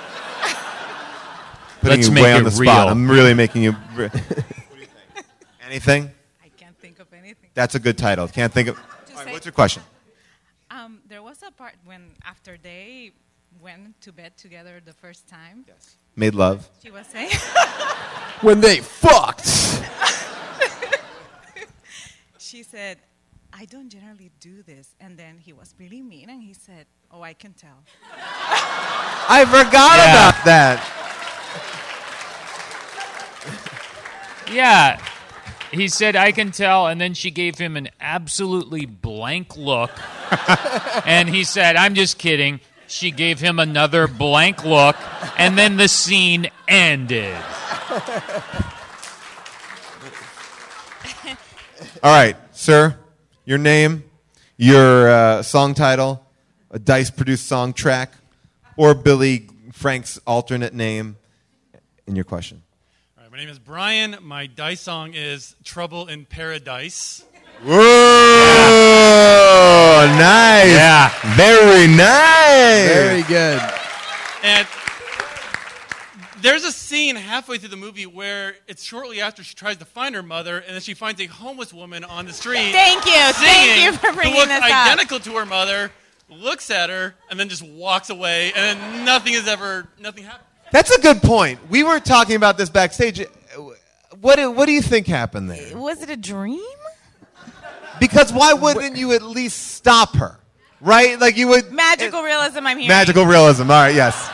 putting Let's you make way it on the spot. real. I'm really making you. What do you think? Anything? I can't think of anything. That's a good title. Can't think of. All right, what's your question? There was a part when after they went to bed together the first time. Yes. Made love. She was saying When they fucked. she said, "I don't generally do this," and then he was really mean, and he said, "Oh, I can tell." I forgot about that. Yeah. He said, "I can tell," and then she gave him an absolutely blank look. And he said, "I'm just kidding." She gave him another blank look, and then the scene ended. All right, sir. Your name, your song title, a Dice-produced song track, or Billy Frank's alternate name, and your question. All right, my name is Brian. My Dice song is Trouble in Paradise. Whoa! Nice. Yeah. Very nice. Very good. And there's a scene halfway through the movie where it's shortly after she tries to find her mother, and then she finds a homeless woman on the street. Thank you. Singing, Thank you for bringing who looks this up. identical to her mother, looks at her, and then just walks away, and then nothing happens. That's a good point. We were talking about this backstage. What do you think happened there? Was it a dream? Because why wouldn't you at least stop her? Right? Like you would. Magical realism, I'm hearing. Magical realism. All right, yes.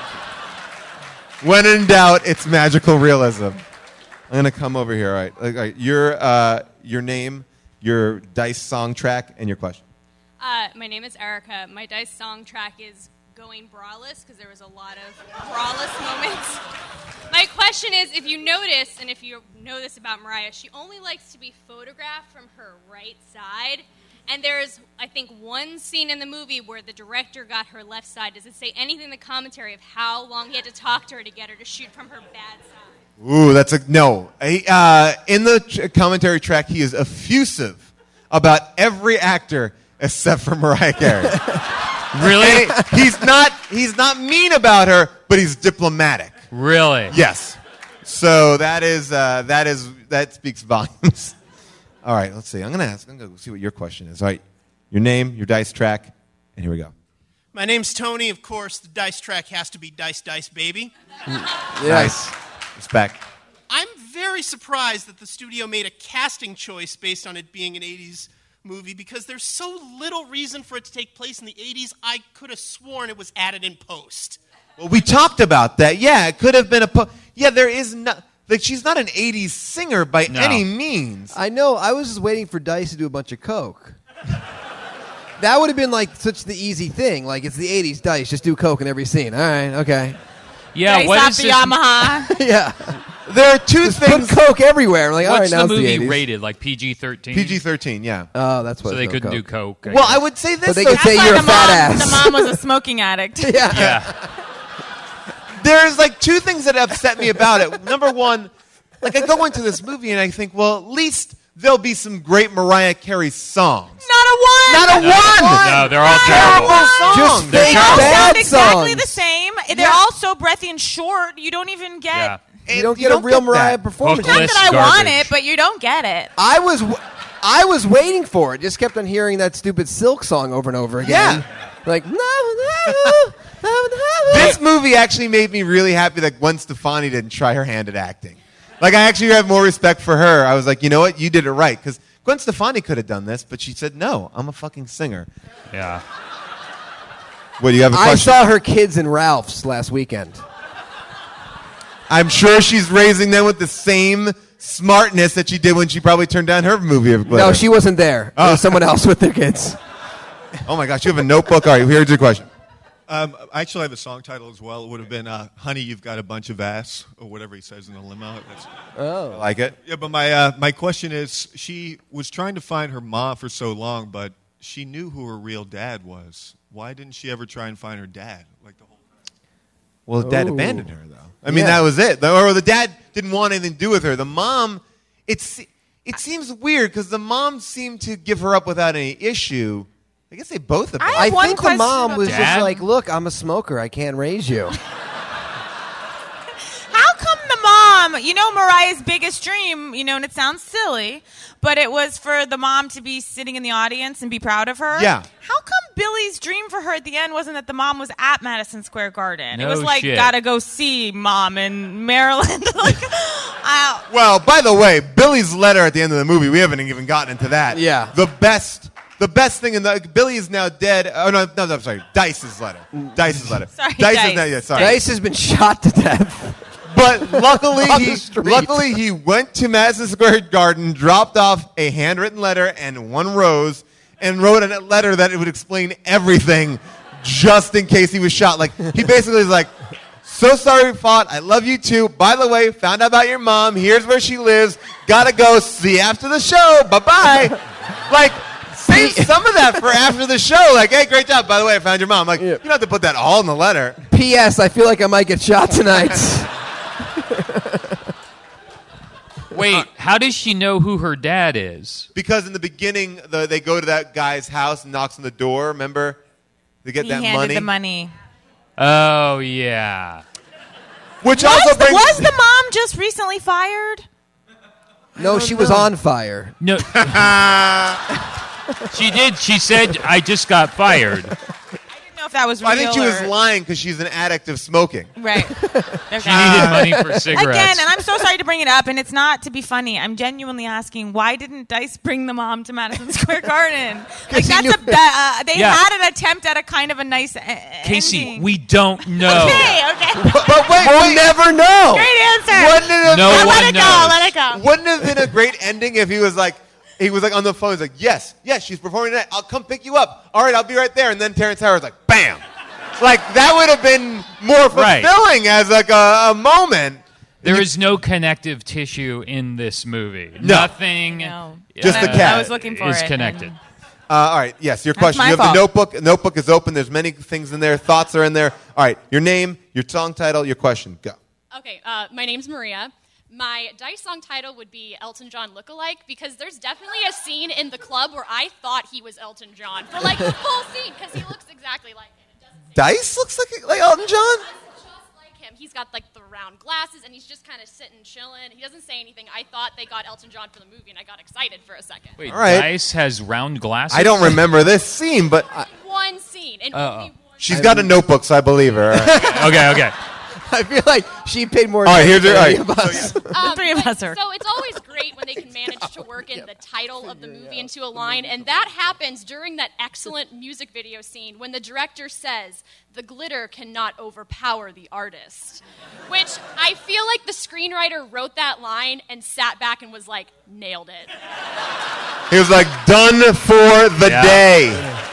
When in doubt, it's magical realism. I'm going to come over here. All right. Your name, your Dice song track, and your question. My name is Erica. My Dice song track is Going Braless, because there was a lot of braless moments. My question is, if you notice, and if you know this about Mariah, she only likes to be photographed from her right side. And there's, I think, one scene in the movie where the director got her left side. Does it say anything in the commentary of how long he had to talk to her to get her to shoot from her bad side? Ooh, that's no. In the commentary track, he is effusive about every actor except for Mariah Carey. Really? He's not mean about her, but he's diplomatic. Really? Yes. So that speaks volumes. All right, let's see. I'm going to see what your question is. All right, your name, your Dice track, and here we go. My name's Tony. Of course, the Dice track has to be Dice, Dice, Baby. Nice. Respect. I'm very surprised that the studio made a casting choice based on it being an 80s movie because there's so little reason for it to take place in the 80s. I could have sworn it was added in post. Well, we talked about that. Yeah, it could have been there is not. Like, she's not an 80s singer by any means. I know. I was just waiting for Dice to do a bunch of coke. That would have been like such the easy thing. Like, it's the 80s, Dice. Just do coke in every scene. All right, okay. Yeah, Dice what off is the this? Yamaha. Yeah. There are two Just things. put coke everywhere. Like, all What's right, now the it's movie 80s. rated? Like PG-13? PG-13, yeah. Oh, that's what. So they couldn't do coke. Well, I would say this. But they though, could say That's you're why a fat the ass. mom was a smoking addict. Yeah. Yeah. There's like two things that upset me about it. Number one, like I go into this movie and I think, well, at least there'll be some great Mariah Carey songs. Not a one. Not a one. No, they're all Terrible terrible. songs. Just They're fake terrible. bad Sound exactly songs. the same. They're all so breathy and short. You don't even get. Yeah. You don't get a real get Mariah that. performance. Not Hopeless that I want garbage. it, but you don't get it. I was waiting for it. Just kept on hearing that stupid Silk song over and over again. Yeah. Like, This movie actually made me really happy that Gwen Stefani didn't try her hand at acting. Like, I actually have more respect for her. I was like, you know what? You did it right. Because Gwen Stefani could have done this, but she said, no, I'm a fucking singer. Yeah. What, do you have a I question? saw her kids in Ralph's last weekend. I'm sure she's raising them with the same smartness that she did when she probably turned down her movie of glitter. No, she wasn't there. It was someone else with their kids. Oh my gosh, you have a notebook. All right, here's your question. I actually have a song title as well. It would have been "Honey, You've Got a Bunch of Ass," or whatever he says in the limo. I like it. Yeah, but my question is, she was trying to find her mom for so long, but she knew who her real dad was. Why didn't she ever try and find her dad? Like the whole. Well, the dad abandoned her, though. I mean, that was it. Or the dad didn't want anything to do with her. The mom, it seems weird because the mom seemed to give her up without any issue. I guess they both abandoned her. I think the mom was just like, look, I'm a smoker. I can't raise you. How come the mom, Mariah's biggest dream, and it sounds silly, but it was for the mom to be sitting in the audience and be proud of her? Yeah. How come Billy's dream for her at the end wasn't that the mom was at Madison Square Garden? No it was like, shit. gotta go see mom in Maryland. Well, by the way, Billy's letter at the end of the movie, we haven't even gotten into that. Yeah. The best thing Billy is now dead. Oh, no, I'm sorry. Dice's letter. Sorry, Dice. Dice has been shot to death. But luckily, On the street. he went to Madison Square Garden, dropped off a handwritten letter and one rose, and wrote a letter that it would explain everything, just in case he was shot. Like he basically is like, "So sorry we fought. I love you too. By the way, found out about your mom. Here's where she lives. Gotta go. See you after the show. Bye bye." Like. Save some of that for after the show. Like, hey, great job. By the way, I found your mom. Like, you don't have to put that all in the letter. P.S. I feel like I might get shot tonight. Wait, how does she know who her dad is? Because in the beginning, they go to that guy's house and knocks on the door. Remember? They get He that handed money. the money. Oh, yeah. Which also brings... Was the mom just recently fired? No, she was on fire. No. She did. She said, I just got fired. I didn't know if that was real. I think she was or- lying because she's an addict of smoking. Right. She needed money for cigarettes. Again, and I'm so sorry to bring it up, and it's not to be funny. I'm genuinely asking, why didn't Dice bring the mom to Madison Square Garden? Like they Yeah. had an attempt at a kind of a nice Casey, ending. we don't know. Okay. But wait, We'll never know. Great answer. Wouldn't it have No been- one Let it go. knows. Let it go. Wouldn't it have been a great ending if he was like on the phone. He's like, yes, she's performing tonight. I'll come pick you up. All right, I'll be right there. And then Terrence Howard's like, bam. Like, that would have been more fulfilling as like a moment. There is no connective tissue in this movie. No. Nothing. No. Just the cat. I was looking for is it. connected. All right, yes, your That's question. my You have fault. the notebook. The notebook is open. There's many things in there. Thoughts are in there. All right, your name, your song title, your question. Go. Okay, my name's Maria. My Dice song title would be Elton John Lookalike because there's definitely a scene in the club where I thought he was Elton John for like the full scene because he looks exactly like him. It doesn't say Dice looks like Elton John? just like him. He's got like the round glasses and he's just kind of sitting chilling. He doesn't say anything. I thought they got Elton John for the movie and I got excited for a second. Wait, All right. Dice has round glasses? I don't remember this scene, but One scene. And only one she's got a notebook, so I believe her. All right. Okay. I feel like she paid more All right, attention here's than your- any of us. The three of us are. So it's always great when they can manage to work in the title of the movie into a line, and that happens during that excellent music video scene when the director says, "The glitter cannot overpower the artist," which I feel like the screenwriter wrote that line and sat back and was like, nailed it. He was like, done for the day.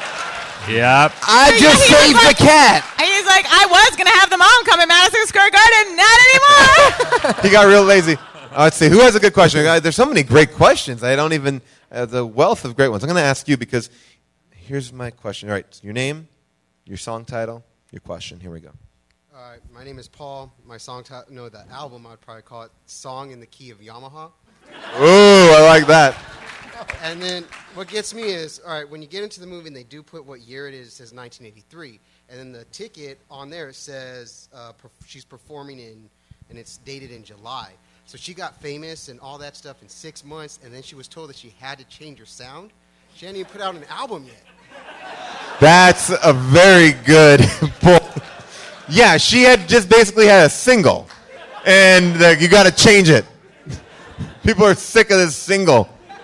Yep. I just saved the cat. And he's like, I was going to have the mom come in Madison Square Garden. Not anymore. He got real lazy. Let's see. Who has a good question? There's so many great questions. I don't even, the wealth of great ones. I'm going to ask you because here's my question. All right, your name, your song title, your question. Here we go. All right, my name is Paul. My song title, the album, I'd probably call it Song in the Key of Yamaha. Ooh, I like that. And then what gets me is, all right, when you get into the movie and they do put what year it says 1983. And then the ticket on there says she's performing and it's dated in July. So she got famous and all that stuff in 6 months, and then she was told that she had to change her sound. She hadn't even put out an album yet. That's a very good point. Yeah, she had just basically had a single. And you got to change it. People are sick of this single.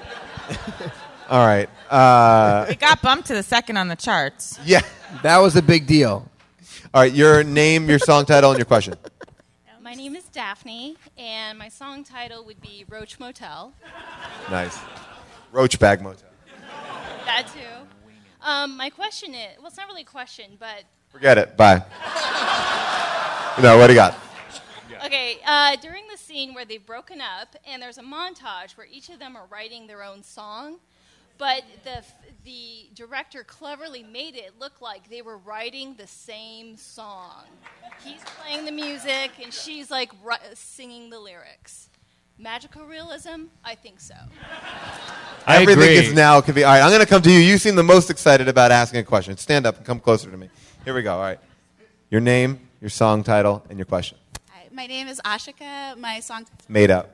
All right. It got bumped to the second on the charts. Yeah. That was a big deal. All right, your name, your song title, and your question. My name is Daphne, and my song title would be Roach Motel. Nice. Roach Bag Motel. That too. My question is, well, it's not really a question, but... Forget it. Bye. No, what do you got? Okay, during the scene where they've broken up, and there's a montage where each of them are writing their own song, but the director cleverly made it look like they were writing the same song. He's playing the music, and she's like singing the lyrics. Magical realism? I think so. Everything agree. is now can be. All right, I'm going to come to you. You seem the most excited about asking a question. Stand up and come closer to me. Here we go. All right. Your name, your song title, and your question. Hi, my name is Ashika. My song... Made up.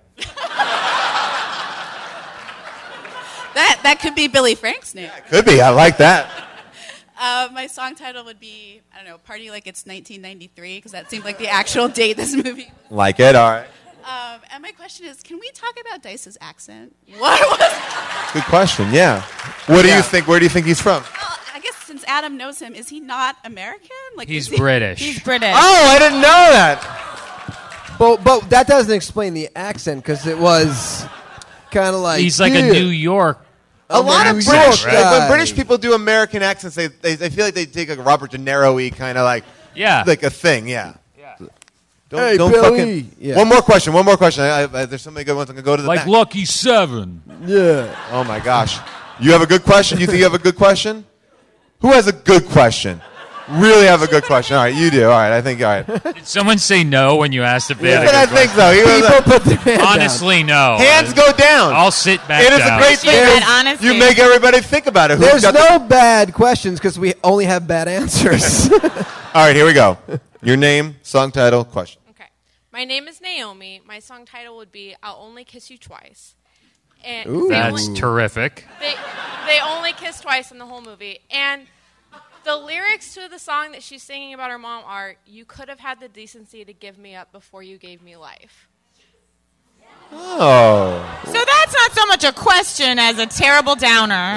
That could be Billy Frank's name. Could be. I like that. My song title would be, I don't know, Party Like It's 1993, because that seemed like the actual date this movie. Like it. All right. And my question is, can we talk about Dice's accent? What was... Good question. Yeah. What do you think? Where do you think he's from? Well, I guess since Adam knows him, is he not American? Like, He's is he... British. He's British. Oh, I didn't know that. But that doesn't explain the accent, because it was kind of like... He's like a New York. A lot of New British, York guy. when British people do American accents, they feel like they take a Robert De Niro-y kind of like a thing. Yeah. Hey, don't Billy. fucking. Yeah. One more question. There's so many good ones. I'm gonna go to the Like back. Lucky 7. Yeah. Oh my gosh. You have a good question? You think you have a good question? Who has a good question? Really have a good question? All right, you do. All right, I think. All right. Did someone say no when you asked if they had a But I good think question? so. People put their hand Honestly, no. Hands go down. I'll sit back It is down. a great thing. That honesty. You make everybody think about it. Who's There's got no bad questions, because we only have bad answers. All right, here we go. Your name, song title, question. My name is Naomi. My song title would be "I'll Only Kiss You Twice." And Ooh. That's terrific. They only kiss twice in the whole movie, and the lyrics to the song that she's singing about her mom are, "You could have had the decency to give me up before you gave me life." Oh. So that's not so much a question as a terrible downer.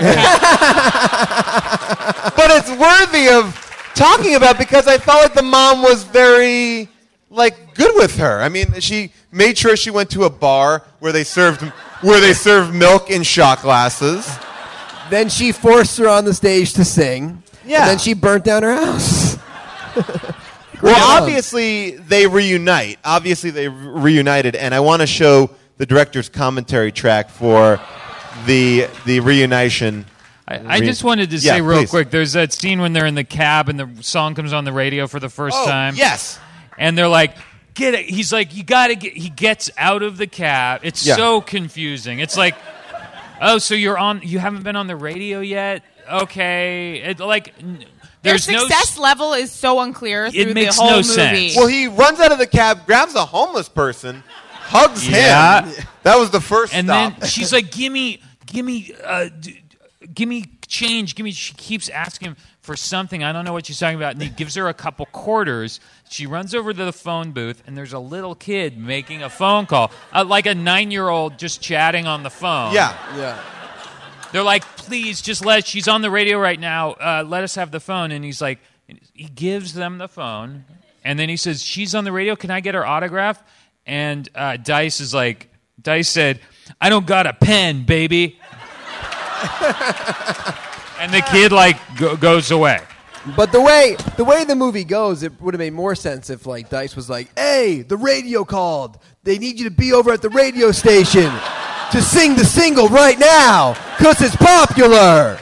But it's worthy of talking about because I felt like the mom was very good with her. I mean, she made sure she went to a bar where they served milk in shot glasses. Then she forced her on the stage to sing. Yeah. And then she burnt down her house. Well, obviously they reunite. Obviously they reunited, and I want to show the director's commentary track for the reunition. I just wanted to say real quick, there's that scene when they're in the cab and the song comes on the radio for the first time. Yes. And they're like, get it. He's like, you got to get, he gets out of the cab. It's so confusing. It's like, oh, so you haven't been on the radio yet? Okay. Their success level is so unclear through the whole movie. Sense. Well, he runs out of the cab, grabs a homeless person, hugs him. That was the first and stop. then she's like, give me change. She keeps asking him for something. I don't know what she's talking about. And he gives her a couple quarters. She runs over to the phone booth, and there's a little kid making a phone call, like a 9-year-old just chatting on the phone. Yeah. They're like, please, just she's on the radio right now. Let us have the phone. And he's like, he gives them the phone. And then he says, she's on the radio. Can I get her autograph? And Dice said, I don't got a pen, baby. And the kid goes away. But the way the movie goes, it would have made more sense if Dice was like, "Hey, the radio called. They need you to be over at the radio station to sing the single right now because it's popular."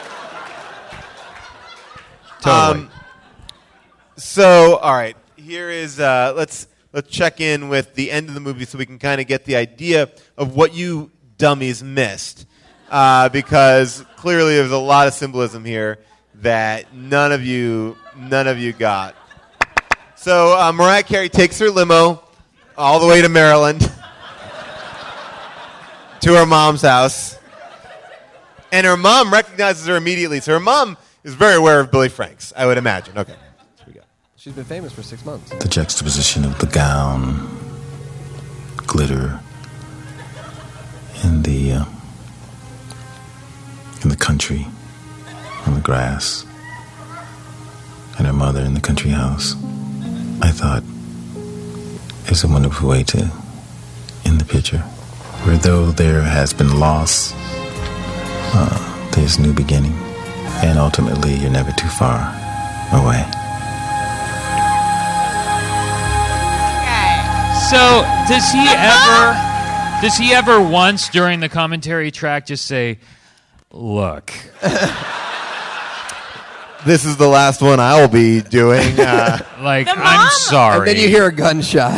Totally. So, all right, here is let's check in with the end of the movie so we can kind of get the idea of what you dummies missed. Because clearly there's a lot of symbolism here that none of you got. So Mariah Carey takes her limo all the way to Maryland to her mom's house. And her mom recognizes her immediately. So her mom is very aware of Billy Franks, I would imagine. Okay. Here we go. She's been famous for 6 months. The juxtaposition of the gown, glitter, in the country, on the grass, and her mother in the country house. I thought is a wonderful way to end the picture. Where though there has been loss, there's new beginning, and ultimately you're never too far away. So does he ever once during the commentary track just say, "Look, this is the last one I will be doing." Like, I'm sorry. And then you hear a gunshot.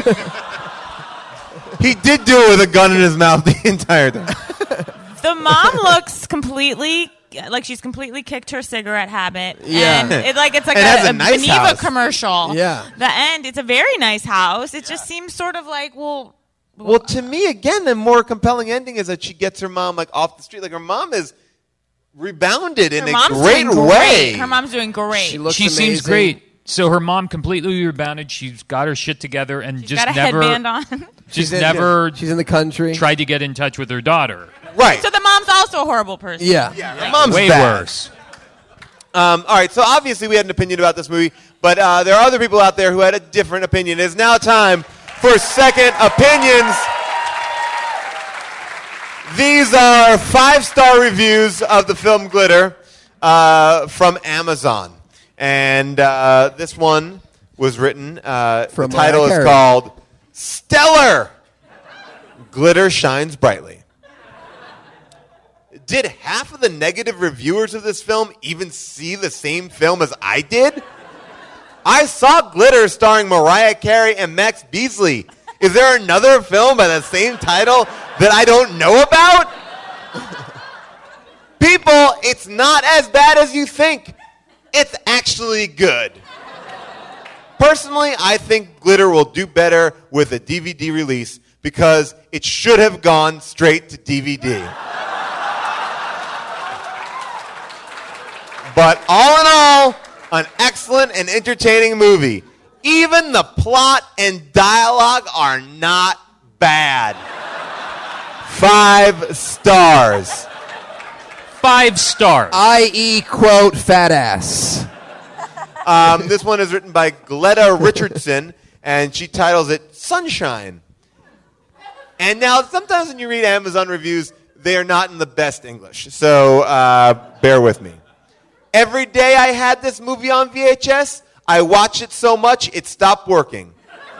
He did do it with a gun in his mouth the entire time. The mom looks completely like she's completely kicked her cigarette habit. Yeah. And it's like It has a nice Beneva house. commercial. Yeah. The end, it's a very nice house. It just seems sort of like, well, To me, again, the more compelling ending is that she gets her mom like off the street. Like her mom is rebounded in her a mom's great doing way. Her mom's doing great. She seems great. So her mom completely rebounded. She's got her shit together and just got a never headband on. She's never She's in the country. tried to get in touch with her daughter. Right. So the mom's also a horrible person. Yeah. Her mom's Way bad. worse. All right, so obviously we had an opinion about this movie, but there are other people out there who had a different opinion. It is now time for Second Opinions. These are 5-star reviews of the film Glitter from Amazon. And this one was written, the title is called Stellar! Glitter Shines Brightly. Did half of the negative reviewers of this film even see the same film as I did? I saw Glitter starring Mariah Carey and Max Beasley. Is there another film by the same title that I don't know about? People, it's not as bad as you think. It's actually good. Personally, I think Glitter will do better with a DVD release because it should have gone straight to DVD. But all in all, an excellent and entertaining movie. Even the plot and dialogue are not bad. 5 stars. 5 stars. I.e., quote, fat ass. This one is written by Gletta Richardson, and she titles it Sunshine. And now, sometimes when you read Amazon reviews, they are not in the best English. So bear with me. Every day I had this movie on VHS, I watched it so much, it stopped working.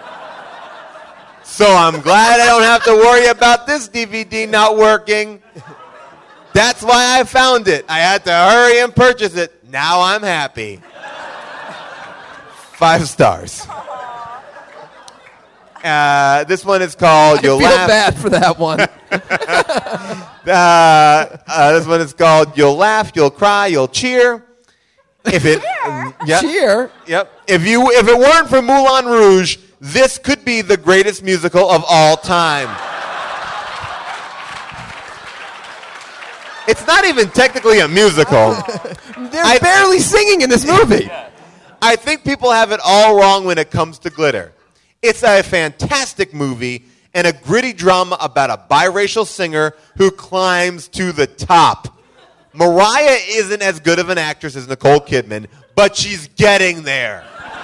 So I'm glad I don't have to worry about this DVD not working. That's why I found it. I had to hurry and purchase it. Now I'm happy. 5 stars. This one is called You'll I feel Laugh. bad for that one. This one is called You'll Laugh, You'll Cry, You'll Cheer. If it yep. Cheer? Yep. If it weren't for Moulin Rouge, this could be the greatest musical of all time. It's not even technically a musical. They're barely singing in this movie. I think people have it all wrong when it comes to Glitter. It's a fantastic movie and a gritty drama about a biracial singer who climbs to the top. Mariah isn't as good of an actress as Nicole Kidman, but she's getting there.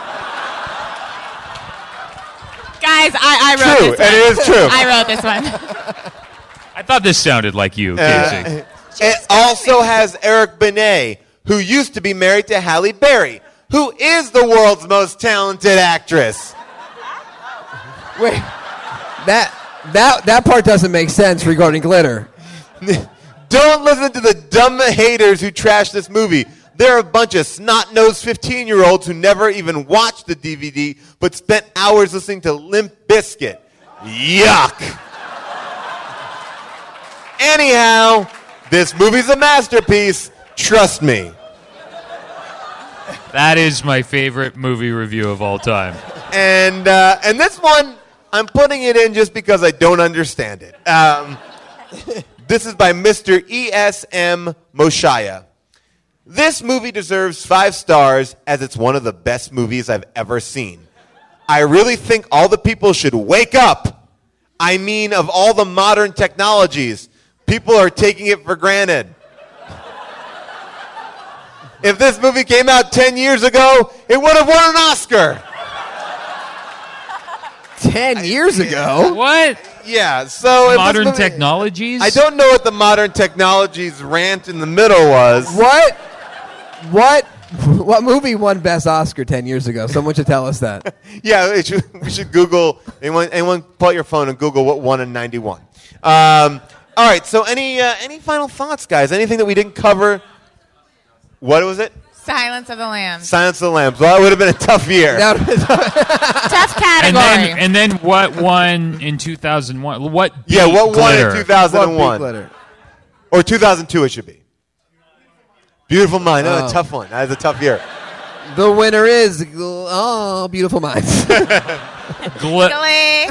Guys, I wrote True, this one. and it is true. I wrote this one. I thought this sounded like you, Casey. It also has Eric Benet, who used to be married to Halle Berry, who is the world's most talented actress. Wait, that part doesn't make sense regarding Glitter. Don't listen to the dumb haters who trash this movie. They're a bunch of snot-nosed 15-year-olds who never even watched the DVD but spent hours listening to Limp Bizkit. Yuck. Anyhow, this movie's a masterpiece. Trust me. That is my favorite movie review of all time. And this one, I'm putting it in just because I don't understand it. This is by Mr. E.S.M. Moshaya. This movie deserves 5 stars as it's one of the best movies I've ever seen. I really think all the people should wake up. I mean, of all the modern technologies, people are taking it for granted. If this movie came out 10 years ago, it would have won an Oscar. 10 years ago? What? Yeah, so it Modern must have been- technologies? I don't know what the modern technologies rant in the middle was. What movie won Best Oscar 10 years ago? Someone should tell us that. Yeah, we should Google. Anyone pull out your phone and Google what won in 91. All right, so any final thoughts, guys? Anything that we didn't cover? What was it? Silence of the Lambs. Silence of the Lambs. Well, that would have been a tough year. Tough category. And then what won in 2001? What beat What won Glitter? in 2001? What beat Glitter? Or 2002 it should be. Beautiful Mind. Oh. A tough one. That is a tough year. The winner is Beautiful Minds. Glee.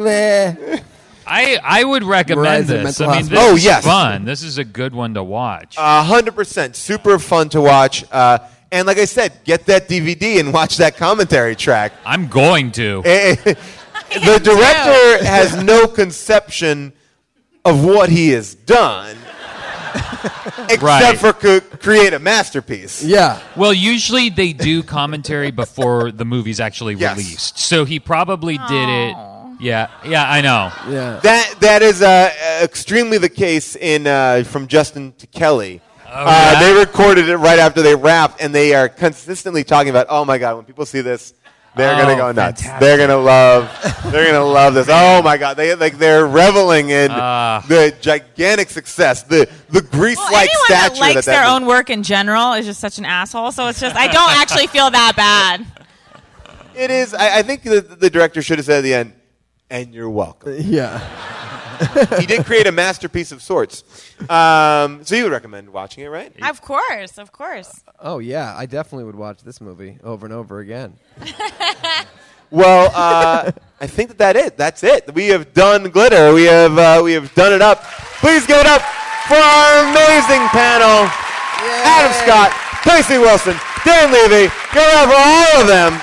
I would recommend Rise of this. Mental I mean, this Hospital. is yes. fun. This is a good one to watch. 100%. Super fun to watch. And like I said, get that DVD and watch that commentary track. I'm going to. The director has no conception of what he has done. Except for create a masterpiece. Yeah. Well, usually they do commentary before the movie's actually Yes. released. So he probably did it. Yeah, I know. Yeah. That is extremely the case in From Justin to Kelly. yeah? They recorded it right after they wrapped, and they are consistently talking about, oh my God, when people see this, they're gonna go nuts. Fantastic. They're gonna love this. Oh my God, they're reveling in the gigantic success, the Grease-like Anyone stature that likes their movie- own work in general is just such an asshole. So it's just, I don't actually feel that bad. It is. I think the director should have said at the end, and you're welcome. Yeah. He did create a masterpiece of sorts. So you would recommend watching it, right? Of course, of course. Oh, yeah. I definitely would watch this movie over and over again. Well, I think that's it. We have done Glitter. We have done it up. Please give it up for our amazing panel. Adam Scott, Casey Wilson, Dan Levy. Give it up for all of them.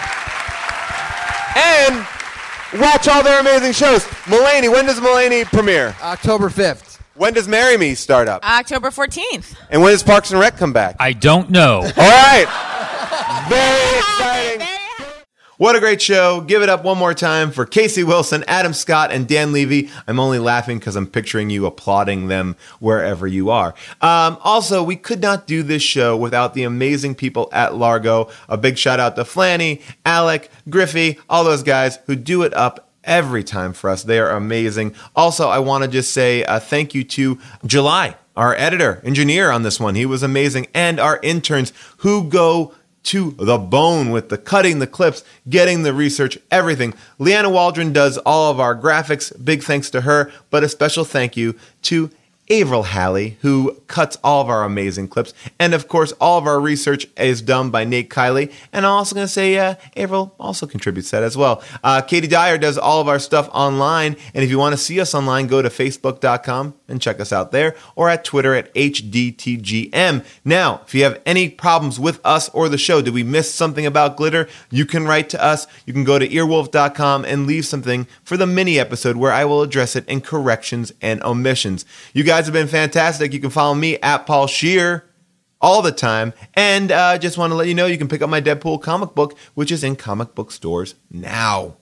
And watch all their amazing shows. Mulaney, when does Mulaney premiere? October 5th. When does Marry Me start up? October 14th. And when does Parks and Rec come back? I don't know. All right. Very exciting. What a great show. Give it up one more time for Casey Wilson, Adam Scott, and Dan Levy. I'm only laughing because I'm picturing you applauding them wherever you are. Also, we could not do this show without the amazing people at Largo. A big shout out to Flanny, Alec, Griffey, all those guys who do it up every time for us. They are amazing. Also, I want to just say thank you to July, our editor, engineer on this one. He was amazing. And our interns who go to the bone with the cutting, the clips, getting the research, everything. Leanna Waldron does all of our graphics. Big thanks to her. But a special thank you to Avril Halley, who cuts all of our amazing clips. And of course, all of our research is done by Nate Kiley. And I'm also going to say Avril also contributes that as well. Katie Dyer does all of our stuff online. And if you want to see us online, go to facebook.com and check us out there, or at Twitter at HDTGM. Now, if you have any problems with us or the show, did we miss something about Glitter? You can write to us. You can go to earwolf.com and leave something for the mini episode where I will address it in corrections and omissions. You guys have been fantastic. You can follow me at Paul Scheer all the time. And just want to let you know you can pick up my Deadpool comic book, which is in comic book stores now.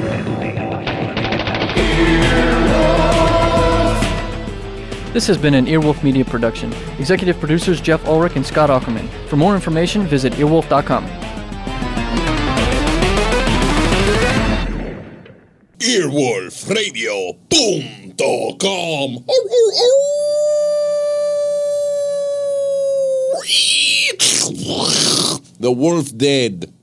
This has been an Earwolf Media production. Executive producers Jeff Ulrich and Scott Aukerman. For more information, visit earwolf.com. Earwolfradio.com. The wolf dead.